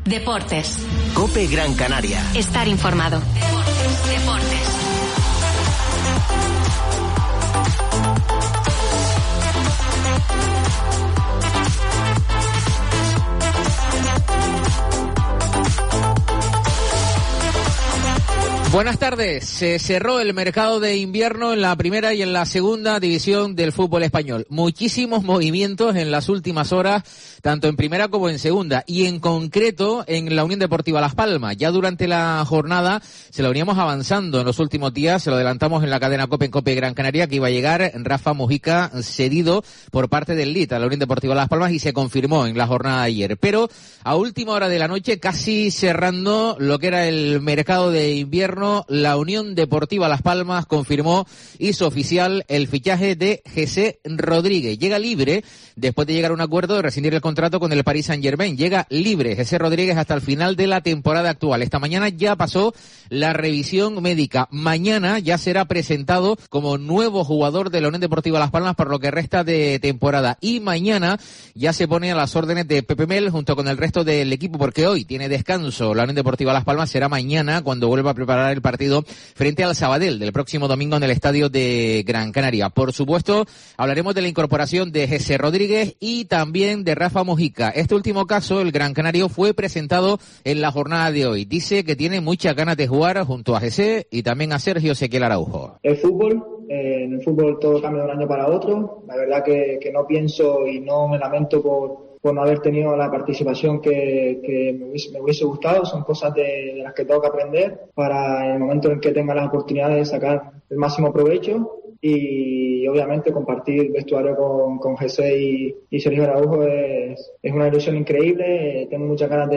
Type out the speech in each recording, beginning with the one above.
Deportes. COPE Gran Canaria. Estar informado. Deportes. Buenas tardes. Se cerró el mercado de invierno en la primera y en la segunda división del fútbol español. Muchísimos movimientos en las últimas horas, tanto en primera como en segunda, y en concreto en la Unión Deportiva Las Palmas. Ya durante la jornada se lo veníamos avanzando en los últimos días, se lo adelantamos en la cadena COPE en COPE Gran Canaria, que iba a llegar Rafa Mujica cedido por parte del LIT a la Unión Deportiva Las Palmas, y se confirmó en la jornada de ayer. Pero a última hora de la noche, casi cerrando lo que era el mercado de invierno, la Unión Deportiva Las Palmas confirmó, hizo oficial el fichaje de Jesse Rodríguez. Llega libre después de llegar a un acuerdo de rescindir el contrato con el Paris Saint-Germain. Llega libre Jesse Rodríguez hasta el final de la temporada actual. Esta mañana ya pasó la revisión médica. Mañana ya será presentado como nuevo jugador de la Unión Deportiva Las Palmas por lo que resta de temporada. Y mañana ya se pone a las órdenes de Pepe Mel junto con el resto del equipo, porque hoy tiene descanso la Unión Deportiva Las Palmas. Será mañana cuando vuelva a preparar el partido frente al Sabadell del próximo domingo en el estadio de Gran Canaria. Por supuesto, hablaremos de la incorporación de Jesse Rodríguez y también de Rafa Mujica. Este último caso, el Gran Canario, fue presentado en la jornada de hoy. Dice que tiene muchas ganas de jugar junto a Jesse y también a Sergio Ezequiel Araujo. El fútbol, en el fútbol todo cambia de un año para otro. La verdad que no pienso y no me lamento por no haber tenido la participación que me hubiese gustado. Son cosas de las que tengo que aprender para en el momento en que tenga las oportunidades de sacar el máximo provecho, y obviamente compartir vestuario con Jesse y Sergio Araujo es una ilusión increíble. Tengo muchas ganas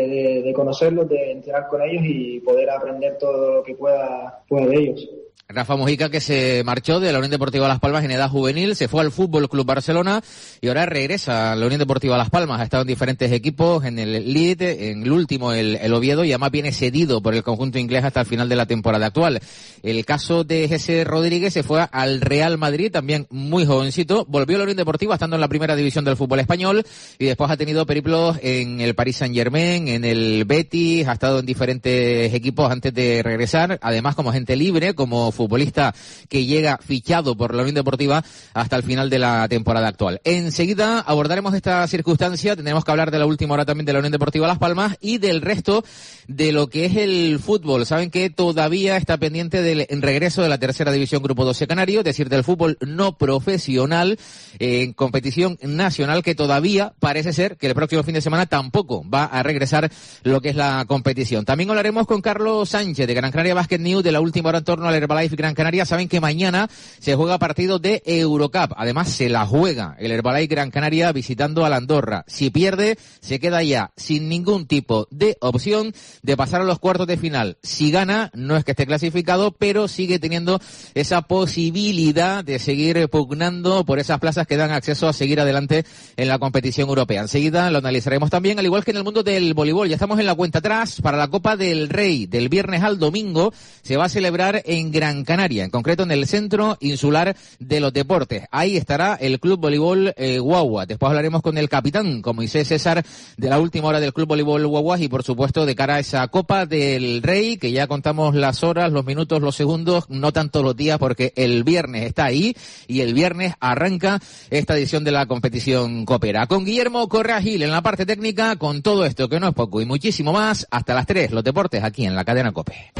de conocerlos, de entrenar con ellos y poder aprender todo lo que pueda de ellos. Rafa Mujica, que se marchó de la Unión Deportiva Las Palmas en edad juvenil, se fue al Fútbol Club Barcelona y ahora regresa a la Unión Deportiva Las Palmas. Ha estado en diferentes equipos, en el Leeds, en el último el Oviedo, y además viene cedido por el conjunto inglés hasta el final de la temporada actual. El caso de Jesse Rodríguez, se fue al Real Madrid, también muy jovencito, volvió a la Unión Deportiva estando en la primera división del fútbol español y después ha tenido periplos en el Paris Saint-Germain, en el Betis, ha estado en diferentes equipos antes de regresar, además como agente libre, como futbolista que llega fichado por la Unión Deportiva hasta el final de la temporada actual. Enseguida abordaremos esta circunstancia, tendremos que hablar de la última hora también de la Unión Deportiva Las Palmas y del resto de lo que es el fútbol. Saben que todavía está pendiente del regreso de la tercera división Grupo 12 Canario, es decir, del fútbol no profesional en competición nacional, que todavía parece ser que el próximo fin de semana tampoco va a regresar lo que es la competición. También hablaremos con Carlos Sánchez de Gran Canaria Basket News de la última hora en torno al Herbalife Gran Canaria. Saben que mañana se juega partido de Eurocup. Además, se la juega el Herbalife Gran Canaria visitando a la Andorra. Si pierde, se queda ya sin ningún tipo de opción de pasar a los cuartos de final. Si gana, no es que esté clasificado, pero sigue teniendo esa posibilidad de seguir pugnando por esas plazas que dan acceso a seguir adelante en la competición europea. Enseguida lo analizaremos también, al igual que en el mundo del voleibol. Ya estamos en la cuenta atrás para la Copa del Rey. Del viernes al domingo se va a celebrar en Gran Canaria, en concreto en el Centro Insular de los Deportes. Ahí estará el Club Voleibol Guagua. Después hablaremos con el capitán, con Moisés César, de la última hora del Club Voleibol Guagua y, por supuesto, de cara a esa Copa del Rey, que ya contamos las horas, los minutos, los segundos, no tanto los días, porque el viernes está ahí y el viernes arranca esta edición de la competición copera. Con Guillermo Correa Gil en la parte técnica, con todo esto que no es poco y muchísimo más, hasta las 3, los deportes aquí en la cadena COPE.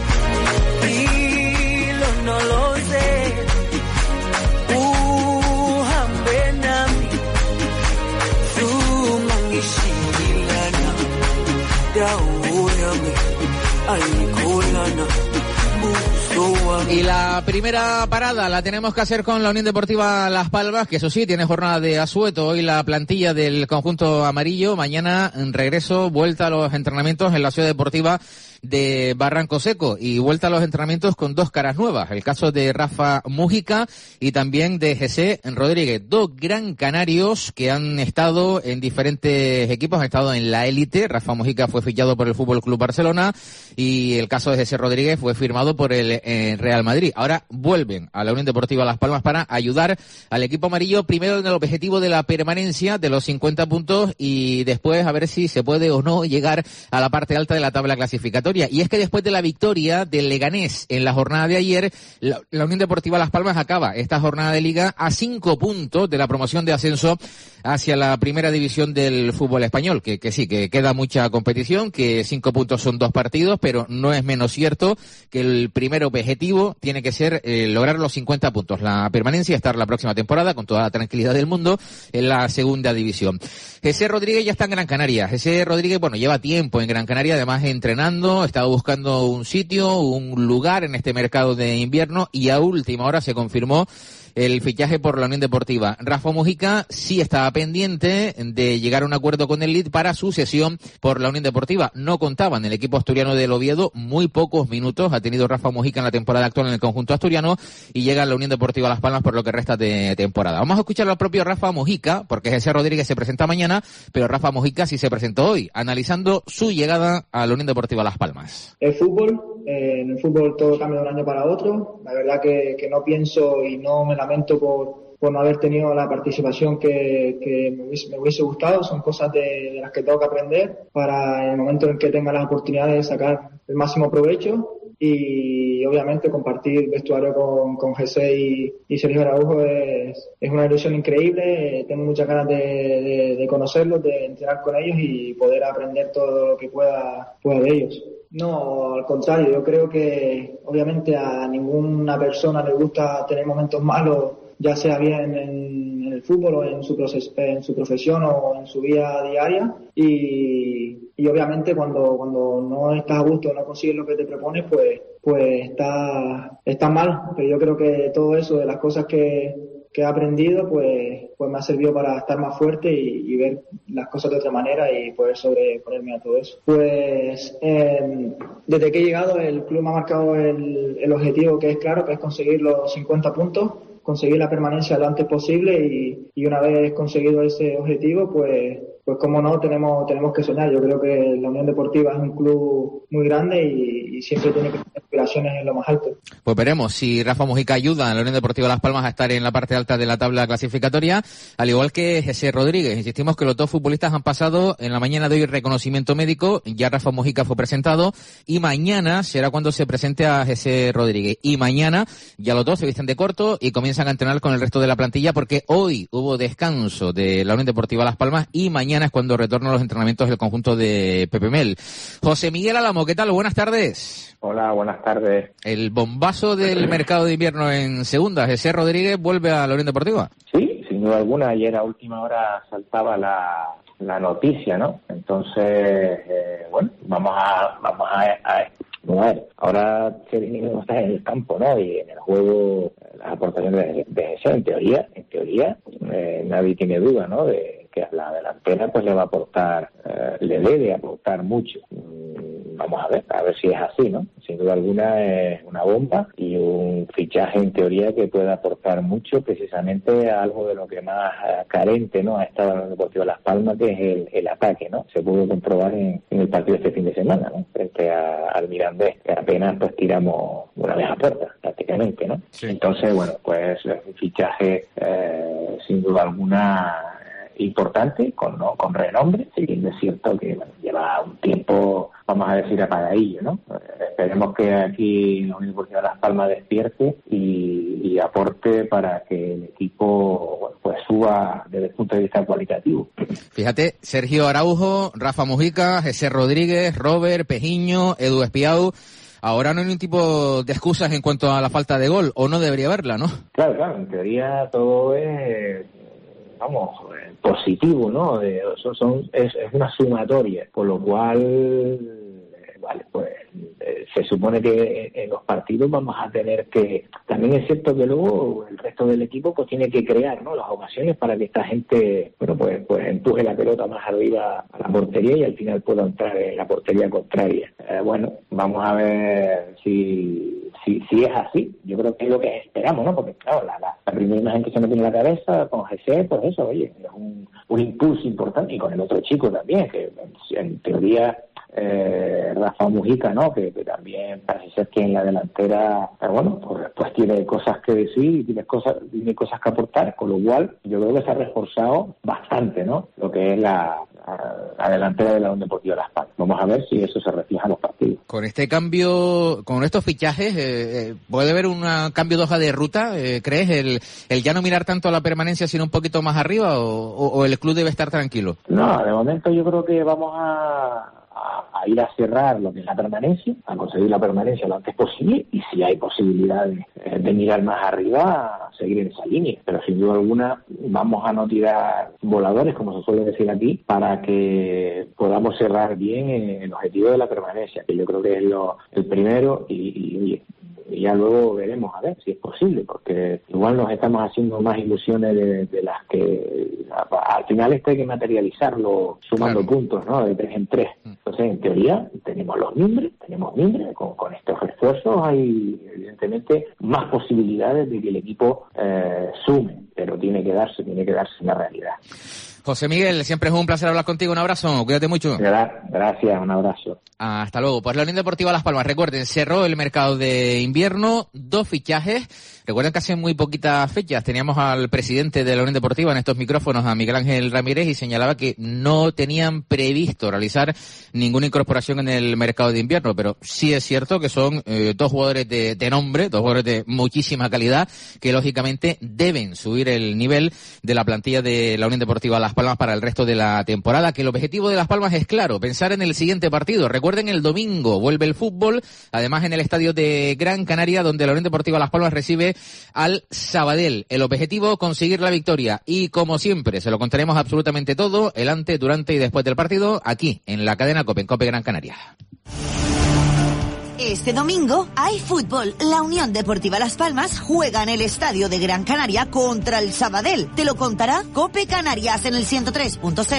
No lo sé, hambenami, sumangishilana, daunami, alkolana. Y la primera parada la tenemos que hacer con la Unión Deportiva Las Palmas, que eso sí, tiene jornada de asueto hoy la plantilla del conjunto amarillo. Mañana en regreso, vuelta a los entrenamientos en la ciudad deportiva de Barranco Seco y vuelta a los entrenamientos con dos caras nuevas. El caso de Rafa Mújica y también de José Rodríguez, dos gran canarios que han estado en diferentes equipos, han estado en la élite. Rafa Mújica fue fichado por el Fútbol Club Barcelona y el caso de José Rodríguez fue firmado por el Real Madrid. Ahora vuelven a la Unión Deportiva Las Palmas para ayudar al equipo amarillo, primero en el objetivo de la permanencia de los 50 puntos y después a ver si se puede o no llegar a la parte alta de la tabla clasificatoria. Y es que después de la victoria del Leganés en la jornada de ayer, la Unión Deportiva Las Palmas acaba esta jornada de liga a 5 puntos de la promoción de ascenso hacia la primera división del fútbol español, que sí, que queda mucha competición, que 5 puntos son 2 partidos, pero no es menos cierto que el primer objetivo tiene que ser lograr los 50 puntos, la permanencia, estar la próxima temporada con toda la tranquilidad del mundo en la segunda división. José Rodríguez ya está en Gran Canaria. José Rodríguez, bueno, lleva tiempo en Gran Canaria, además entrenando, estaba buscando un sitio, un lugar en este mercado de invierno y a última hora se confirmó el fichaje por la Unión Deportiva. Rafa Mújica sí estaba pendiente de llegar a un acuerdo con el Leeds para su cesión por la Unión Deportiva. No contaba en el equipo asturiano del Oviedo, muy pocos minutos ha tenido Rafa Mújica en la temporada actual en el conjunto asturiano y llega a la Unión Deportiva Las Palmas por lo que resta de temporada. Vamos a escuchar al propio Rafa Mújica, porque José Rodríguez se presenta mañana, pero Rafa Mújica sí se presentó hoy, analizando su llegada a la Unión Deportiva Las Palmas. El fútbol, en el fútbol todo cambia de un año para otro. La verdad que no pienso y no me lamento por no haber tenido la participación que me hubiese gustado. Son cosas de las que tengo que aprender para en el momento en que tenga las oportunidades de sacar el máximo provecho y obviamente compartir vestuario con José y Sergio Araujo es una ilusión increíble. Tengo muchas ganas de conocerlos, de entrenar con ellos y poder aprender todo lo que pueda de ellos. No, al contrario, yo creo que obviamente a ninguna persona le gusta tener momentos malos, ya sea bien en el fútbol o en su profesión o en su vida diaria y obviamente cuando no estás a gusto, no consigues lo que te propones, pues está mal, pero yo creo que todo eso de las cosas que he aprendido pues me ha servido para estar más fuerte y ver las cosas de otra manera y poder sobreponerme a todo eso. Pues desde que he llegado el club me ha marcado el objetivo que es claro, que es conseguir los 50 puntos, conseguir la permanencia lo antes posible y una vez conseguido ese objetivo pues como no, tenemos que soñar. Yo creo que la Unión Deportiva es un club muy grande y siempre tiene que tener aspiraciones en lo más alto. Pues veremos si Rafa Mújica ayuda a la Unión Deportiva Las Palmas a estar en la parte alta de la tabla clasificatoria, al igual que José Rodríguez. Insistimos que los dos futbolistas han pasado en la mañana de hoy reconocimiento médico, ya Rafa Mújica fue presentado y mañana será cuando se presente a José Rodríguez. Y mañana ya los dos se visten de corto y comienzan a entrenar con el resto de la plantilla porque hoy hubo descanso de la Unión Deportiva Las Palmas y mañana es cuando retornan los entrenamientos del conjunto de Pepe Mel. José Miguel Álamo, ¿qué tal? Buenas tardes. Hola, buenas tardes. El bombazo del mercado de invierno en segunda, José Rodríguez vuelve a la Unión Deportiva. Sí, sin duda alguna. Ayer a última hora saltaba la noticia, ¿no? Entonces, bueno, vamos a ver. Ahora Sergio está en el campo, ¿no? Y en el juego las aportaciones de José, en teoría, nadie tiene duda, ¿no? De que a la delantera pues le va a aportar, le debe aportar mucho. Vamos a ver si es así, ¿no? Sin duda alguna es una bomba y un fichaje en teoría que puede aportar mucho precisamente a algo de lo que más carente, ¿no? Ha estado en el Deportivo Las Palmas, que es el ataque, ¿no? Se pudo comprobar en el partido este fin de semana, ¿no? Frente al Mirandés, que apenas pues tiramos una vez a puerta, prácticamente, ¿no? Sí. Entonces, bueno, pues es un fichaje sin duda alguna importante, con renombre, sí, es cierto que bueno, lleva un tiempo, vamos a decir, apagadillo, ¿no? Esperemos que aquí la Unión Deportiva Las Palmas despierte y aporte para que el equipo bueno, pues suba desde el punto de vista cualitativo. Fíjate, Sergio Araujo, Rafa Mújica, José Rodríguez, Robert, Pejiño, Edu Espiau. Ahora no hay ningún tipo de excusas en cuanto a la falta de gol, o no debería haberla, ¿no? Claro, en teoría todo es positivo, ¿no? Es una sumatoria, por lo cual vale, pues se supone que en los partidos vamos a tener que, también es cierto que luego el resto del equipo pues tiene que crear, ¿no?, las ocasiones para que esta gente, bueno, pues empuje la pelota más arriba a la portería y al final pueda entrar en la portería contraria. Bueno, vamos a ver si es así. Yo creo que es lo que esperamos, ¿no? Porque claro, la primera imagen que se me tiene en la cabeza con Jesse, pues eso, oye, es un impulso importante, y con el otro chico también, que en teoría Rafa Mujica, ¿no?, que también parece ser que en la delantera, bueno, pues tiene cosas que decir y tiene cosas que aportar, con lo cual yo creo que se ha reforzado bastante, ¿no?, lo que es la delantera de la Unión Deportiva Las Palmas. Vamos a ver si eso se refleja en los partidos. Con este cambio, con estos fichajes, ¿puede haber un cambio de hoja de ruta? ¿Crees el ya no mirar tanto a la permanencia sino un poquito más arriba, o el club debe estar tranquilo? No, de momento yo creo que vamos a ir a cerrar lo que es la permanencia, a conseguir la permanencia lo antes posible, y si hay posibilidades de mirar más arriba, a seguir en esa línea. Pero sin duda alguna vamos a no tirar voladores, como se suele decir aquí, para que podamos cerrar bien el objetivo de la permanencia, que yo creo que es el primero, y ya luego veremos a ver si es posible, porque igual nos estamos haciendo más ilusiones de las que al final esto hay que materializarlo sumando puntos, ¿no?, de 3 en 3. Entonces, en teoría, tenemos mimbres, con estos refuerzos hay evidentemente más posibilidades de que el equipo sume, pero tiene que darse una realidad. José Miguel, siempre es un placer hablar contigo. Un abrazo, cuídate mucho. Gracias, un abrazo. Hasta luego. Pues la Unión Deportiva Las Palmas, recuerden, cerró el mercado de invierno, 2 fichajes. Recuerden que hace muy poquitas fechas teníamos al presidente de la Unión Deportiva en estos micrófonos, a Miguel Ángel Ramírez, y señalaba que no tenían previsto realizar ninguna incorporación en el mercado de invierno, pero sí es cierto que son 2 jugadores de nombre, 2 jugadores de muchísima calidad, que lógicamente deben subir el nivel de la plantilla de la Unión Deportiva Las Palmas para el resto de la temporada, que el objetivo de Las Palmas es claro, pensar en el siguiente partido. Recuerden, el domingo vuelve el fútbol, además en el estadio de Gran Canaria, donde la Unión Deportiva Las Palmas recibe al Sabadell. El objetivo, conseguir la victoria, y como siempre se lo contaremos absolutamente todo, el antes, durante y después del partido, aquí en la cadena COPE, en COPE Gran Canaria. Este domingo hay fútbol. La Unión Deportiva Las Palmas juega en el estadio de Gran Canaria contra el Sabadell. Te lo contará COPE Canarias en el 103.0,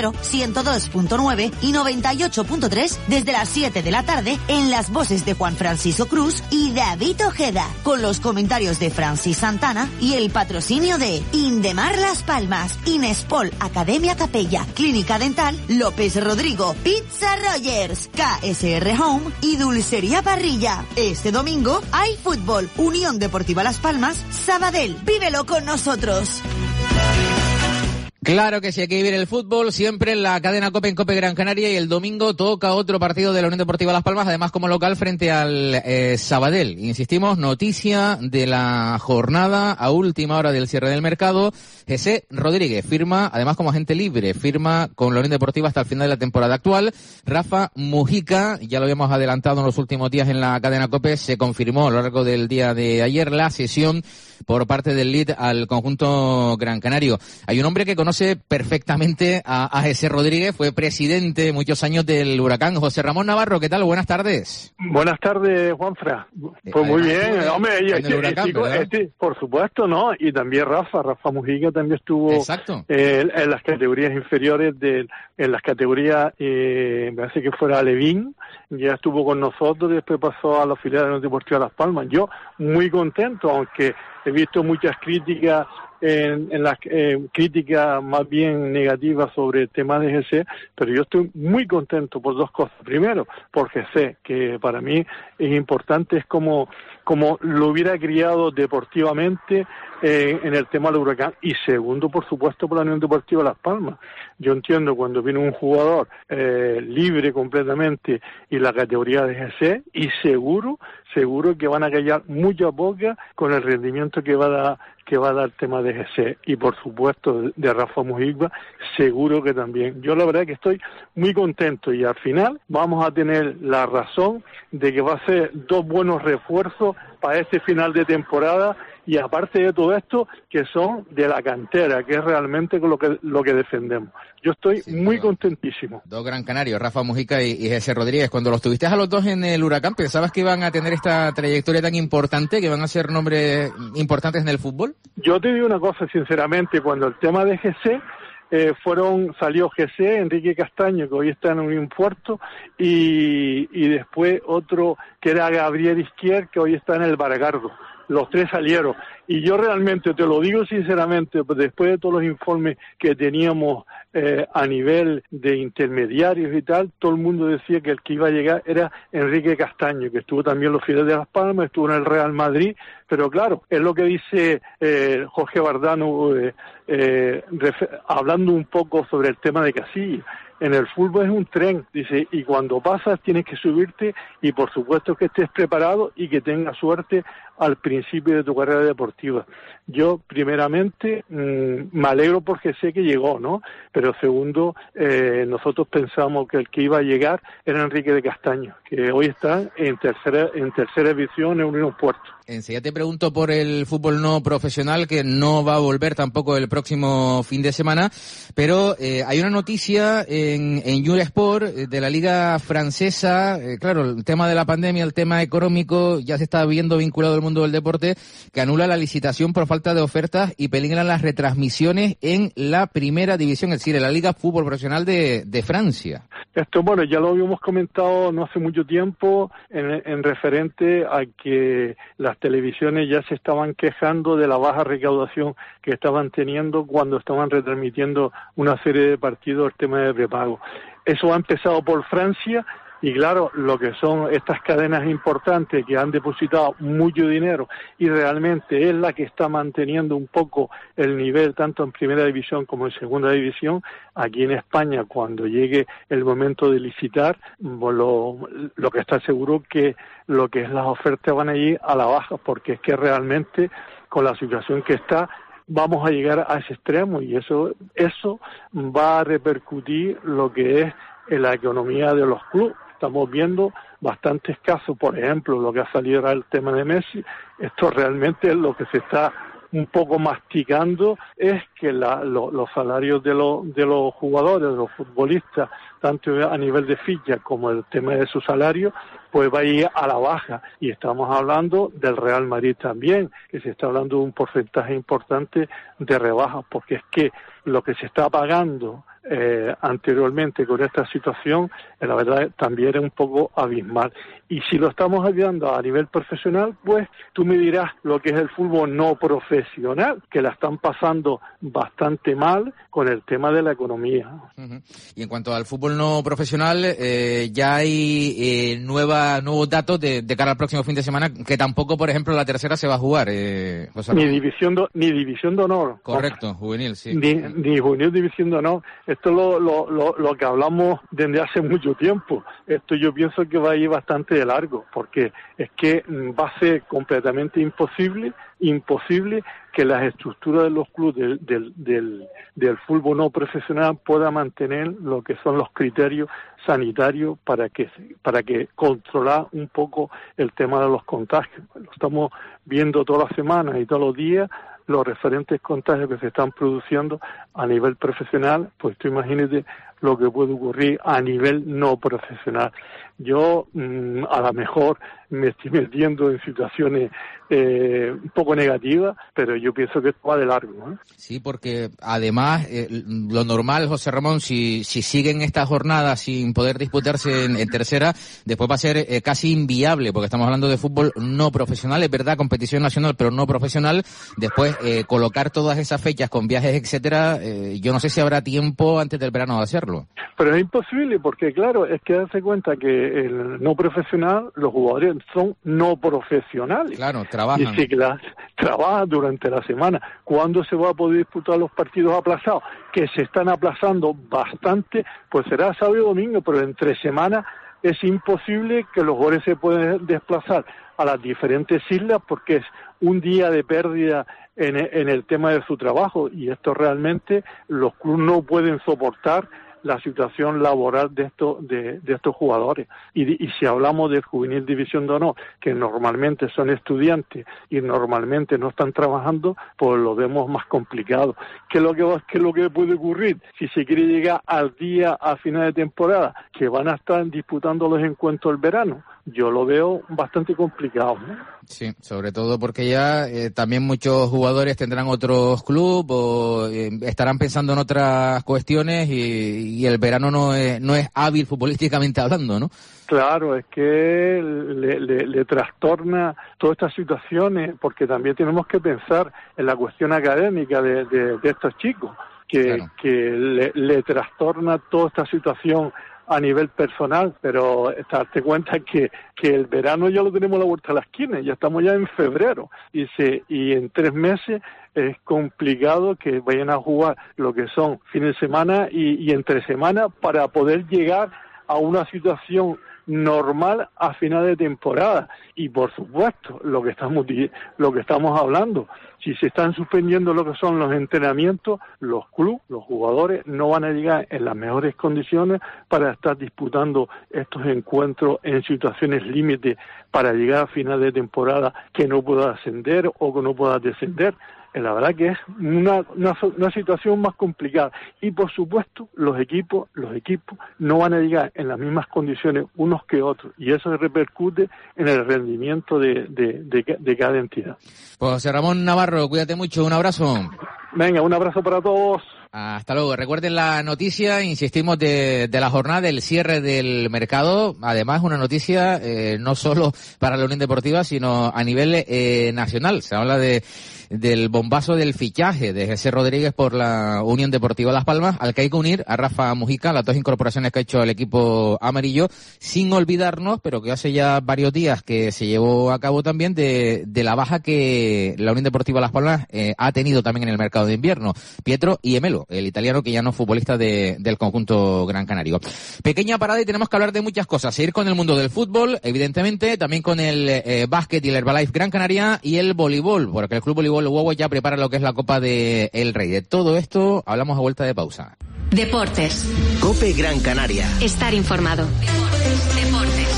102.9 y 98.3 desde las 7 de la tarde, en las voces de Juan Francisco Cruz y David Ojeda, con los comentarios de Francis Santana y el patrocinio de Indemar Las Palmas, Inespol Academia Capella, Clínica Dental López Rodrigo, Pizza Rogers, KSR Home y Dulcería Parrilla. Este domingo hay fútbol. Unión Deportiva Las Palmas, Sabadell. Vívelo con nosotros. Claro que sí, hay que vivir el fútbol siempre en la cadena COPE, en COPE Gran Canaria, y el domingo toca otro partido de la Unión Deportiva Las Palmas, además como local frente al Sabadell. Insistimos, noticia de la jornada a última hora del cierre del mercado. Jesse Rodríguez firma, además como agente libre, firma con la Unión Deportiva hasta el final de la temporada actual. Rafa Mujica, ya lo habíamos adelantado en los últimos días en la cadena COPE, se confirmó a lo largo del día de ayer la cesión por parte del Leeds al conjunto gran canario. Hay un hombre que conoce perfectamente a Jesse Rodríguez, fue presidente muchos años del Huracán. José Ramón Navarro, ¿qué tal? Buenas tardes. Buenas tardes, Juanfra. Pues muy bien, hombre, por supuesto, ¿no? Y también Rafa Mujica también estuvo en las categorías inferiores, en las categorías, me parece que fuera Alevín, ya estuvo con nosotros y después pasó a la filial de la Unión Deportiva Las Palmas. Yo muy contento, aunque he visto muchas críticas, en las críticas más bien negativas sobre el tema de GC, pero yo estoy muy contento por 2 cosas. Primero, porque sé que para mí es importante, es como lo hubiera criado deportivamente en el tema del Huracán, y segundo, por supuesto, por la Unión Deportiva Las Palmas. Yo entiendo cuando viene un jugador libre completamente y la categoría de GC, y seguro que van a callar mucha boca con el rendimiento que va a dar el tema de GC, y por supuesto de Rafa Mujica, seguro que también. Yo la verdad que estoy muy contento, y al final vamos a tener la razón de que va a ser 2 buenos refuerzos para este final de temporada, y aparte de todo esto, que son de la cantera, que es realmente lo que defendemos. Yo estoy muy contentísimo. Dos gran canarios, Rafa Mujica y Jesse Rodríguez. Cuando los tuviste a los dos en el Huracán, ¿pensabas que iban a tener esta trayectoria tan importante, que van a ser nombres importantes en el fútbol? Yo te digo una cosa, sinceramente, cuando el tema de Jesse salió Jesse, Enrique Castaño, que hoy está en Unión Puerto, y después otro que era Gabriel Izquier, que hoy está en el Baragardo. Los tres salieron. Y yo realmente, te lo digo sinceramente, después de todos los informes que teníamos a nivel de intermediarios y tal, todo el mundo decía que el que iba a llegar era Enrique Castaño, que estuvo también en los Fieles de Las Palmas, estuvo en el Real Madrid, pero claro, es lo que dice Jorge Bardano, hablando un poco sobre el tema de Casillas. En el fútbol es un tren, dice, y cuando pasas tienes que subirte y por supuesto que estés preparado y que tengas suerte al principio de tu carrera deportiva. Yo, primeramente, me alegro porque sé que llegó, ¿no? Pero segundo, nosotros pensamos que el que iba a llegar era Enrique de Castaño, que hoy está en tercera división en Unión Puerto. Enseguida te pregunto por el fútbol no profesional, que no va a volver tampoco el próximo fin de semana, pero hay una noticia en Eurosport de la Liga Francesa. Claro, el tema de la pandemia, el tema económico, ya se está viendo vinculado al mundo del deporte, que anula la licitación por falta de ofertas y peligran las retransmisiones en la primera división, es decir, en la Liga Fútbol Profesional de Francia. Esto, bueno, ya lo habíamos comentado no hace mucho tiempo en referente a que las televisiones ya se estaban quejando de la baja recaudación que estaban teniendo cuando estaban retransmitiendo una serie de partidos, el tema de prepago. Eso ha empezado por Francia. Y claro, lo que son estas cadenas importantes que han depositado mucho dinero y realmente es la que está manteniendo un poco el nivel tanto en primera división como en segunda división, aquí en España cuando llegue el momento de licitar, lo que está seguro que lo que es las ofertas van a ir a la baja, porque es que realmente con la situación que está vamos a llegar a ese extremo y eso va a repercutir lo que es en la economía de los clubes. Estamos viendo bastantes casos, por ejemplo, lo que ha salido era el tema de Messi. Esto realmente es lo que se está un poco masticando, es que los salarios de los jugadores, de los futbolistas, tanto a nivel de ficha como el tema de su salario, pues va a ir a la baja. Y estamos hablando del Real Madrid también, que se está hablando de un porcentaje importante de rebajas, porque es que lo que se está pagando anteriormente con esta situación, la verdad también era un poco abismal. Y si lo estamos ayudando a nivel profesional, pues tú me dirás lo que es el fútbol no profesional, que la están pasando bastante mal con el tema de la economía. Uh-huh. Y en cuanto al fútbol no profesional, ya hay nuevos datos de cara al próximo fin de semana, que tampoco, por ejemplo, la tercera se va a jugar. Ni división de honor. Correcto, juvenil, sí. Ni juvenil división de honor. Esto es lo que hablamos desde hace mucho tiempo. Esto yo pienso que va a ir bastante de largo, porque es que va a ser completamente imposible que las estructuras de los clubes del fútbol no profesional puedan mantener lo que son los criterios sanitarios para que controlar un poco el tema de los contagios. Lo estamos viendo todas las semanas y todos los días, los referentes contagios que se están produciendo a nivel profesional, pues tú imagínate lo que puede ocurrir a nivel no profesional. Yo a lo mejor me estoy metiendo en situaciones un poco negativas, pero yo pienso que esto va de largo, ¿eh? Sí, porque además lo normal, José Ramón, si siguen estas jornadas sin poder disputarse en tercera, después va a ser casi inviable, porque estamos hablando de fútbol no profesional, es verdad, competición nacional, pero no profesional. Después colocar todas esas fechas con viajes, etcétera, yo no sé si habrá tiempo antes del verano de hacerlo. Pero es imposible, porque claro, es que darse cuenta que el no profesional, los jugadores son no profesionales. Claro, trabajan. Y si trabajan durante la semana. ¿Cuándo se va a poder disputar los partidos aplazados? Que se están aplazando bastante, pues será sábado y domingo, pero entre semanas es imposible que los jugadores se puedan desplazar a las diferentes islas, porque es un día de pérdida en el tema de su trabajo, y esto realmente los clubes no pueden soportar la situación laboral de estos jugadores. Y si hablamos de juvenil división de honor, que normalmente son estudiantes y normalmente no están trabajando, pues lo vemos más complicado. ¿Qué es lo que puede ocurrir si se quiere llegar al día a final de temporada, que van a estar disputando los encuentros del verano? Yo lo veo bastante complicado, ¿no? Sí, sobre todo porque ya también muchos jugadores tendrán otros clubes o estarán pensando en otras cuestiones y el verano no es hábil futbolísticamente hablando, ¿no? Claro, es que le trastorna todas estas situaciones, porque también tenemos que pensar en la cuestión académica de estos chicos, que le trastorna toda esta situación a nivel personal, pero darte cuenta que el verano ya lo tenemos a la vuelta de la esquina, ya estamos ya en febrero, y en 3 meses es complicado que vayan a jugar lo que son fines de semana y entre semana para poder llegar a una situación normal a final de temporada. Y por supuesto, lo que estamos hablando, si se están suspendiendo lo que son los entrenamientos, los clubes, los jugadores no van a llegar en las mejores condiciones para estar disputando estos encuentros en situaciones límite para llegar a final de temporada que no pueda ascender o que no pueda descender. La verdad que es una situación más complicada. Y por supuesto, los equipos no van a llegar en las mismas condiciones unos que otros. Y eso repercute en el rendimiento de cada entidad. Pues José Ramón Navarro, cuídate mucho. Un abrazo. Venga, un abrazo para todos. Hasta luego. Recuerden la noticia, insistimos, de la jornada del cierre del mercado. Además, una noticia no solo para la Unión Deportiva, sino a nivel nacional. Se habla del bombazo del fichaje de José Rodríguez por la Unión Deportiva Las Palmas, al que hay que unir a Rafa Mujica, las 2 incorporaciones que ha hecho el equipo amarillo, sin olvidarnos, pero que hace ya varios días que se llevó a cabo también, de la baja que la Unión Deportiva Las Palmas ha tenido también en el mercado de invierno. Pietro Iemelo, el italiano que ya no es futbolista del conjunto gran canario. Pequeña parada y tenemos que hablar de muchas cosas. Seguir con el mundo del fútbol, evidentemente, también con el básquet y el Herbalife Gran Canaria y el voleibol, porque el Club Voleibol Guagua ya prepara lo que es la Copa del Rey. De todo esto hablamos a vuelta de pausa. Deportes. COPE Gran Canaria. Estar informado. Deportes.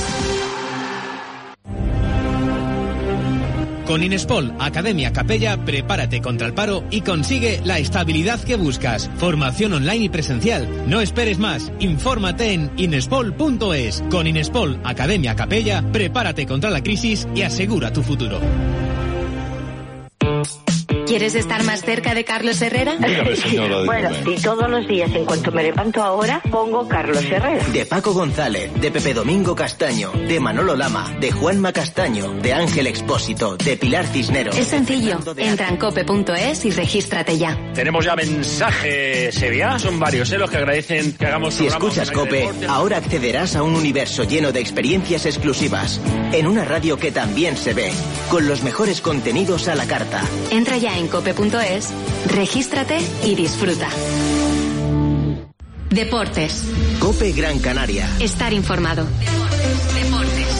Con Inespol Academia Capella, prepárate contra el paro y consigue la estabilidad que buscas. Formación online y presencial. No esperes más. Infórmate en inespol.es. Con Inespol Academia Capella, prepárate contra la crisis y asegura tu futuro. ¿Quieres estar más cerca de Carlos Herrera? Bueno, y todos los días, en cuanto me levanto ahora, pongo Carlos Herrera. De Paco González, de Pepe Domingo Castaño, de Manolo Lama, de Juanma Castaño, de Ángel Expósito, de Pilar Cisneros. Es sencillo. Entra en cope.es y regístrate ya. Tenemos ya mensajes, Sevilla. Son varios, los que agradecen que hagamos. Si escuchas COPE, ahora accederás a un universo lleno de experiencias exclusivas. En una radio que también se ve, con los mejores contenidos a la carta. Entra ya en cope.es, regístrate y disfruta. Deportes. COPE Gran Canaria. Estar informado. Deportes.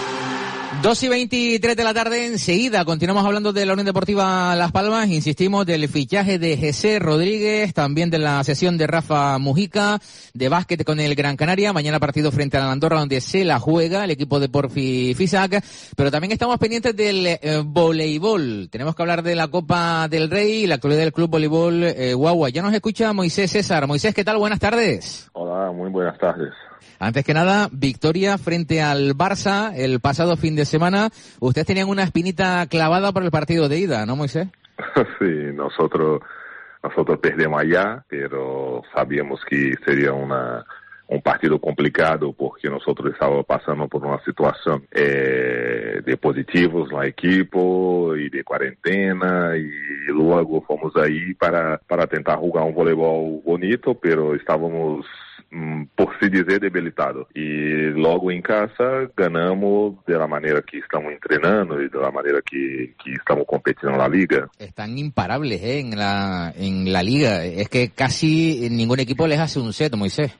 2:23 de la tarde, enseguida continuamos hablando de la Unión Deportiva Las Palmas, insistimos del fichaje de José Rodríguez, también de la sesión de Rafa Mujica, de básquet con el Gran Canaria, mañana partido frente a la Andorra donde se la juega el equipo de Porfi Fisac, pero también estamos pendientes del voleibol, tenemos que hablar de la Copa del Rey y la actualidad del Club Voleibol Guagua. Ya nos escucha Moisés César. Moisés, ¿qué tal? Buenas tardes. Hola, muy buenas tardes. Antes que nada, victoria frente al Barça el pasado fin de semana. Ustedes tenían una espinita clavada por el partido de ida, ¿no, Moisés? Sí, nosotros perdemos allá, pero sabíamos que sería un partido complicado porque nosotros estábamos pasando por una situación de positivos en el equipo y de cuarentena y luego fomos ahí para tentar jugar un voleibol bonito, pero estábamos por se dizer debilitado y logo em casa ganamos de la manera que estamos entrenando y de la manera que estamos competindo en la liga. Están imparables en la liga, es que casi ningún equipo les hace un set, Moisés.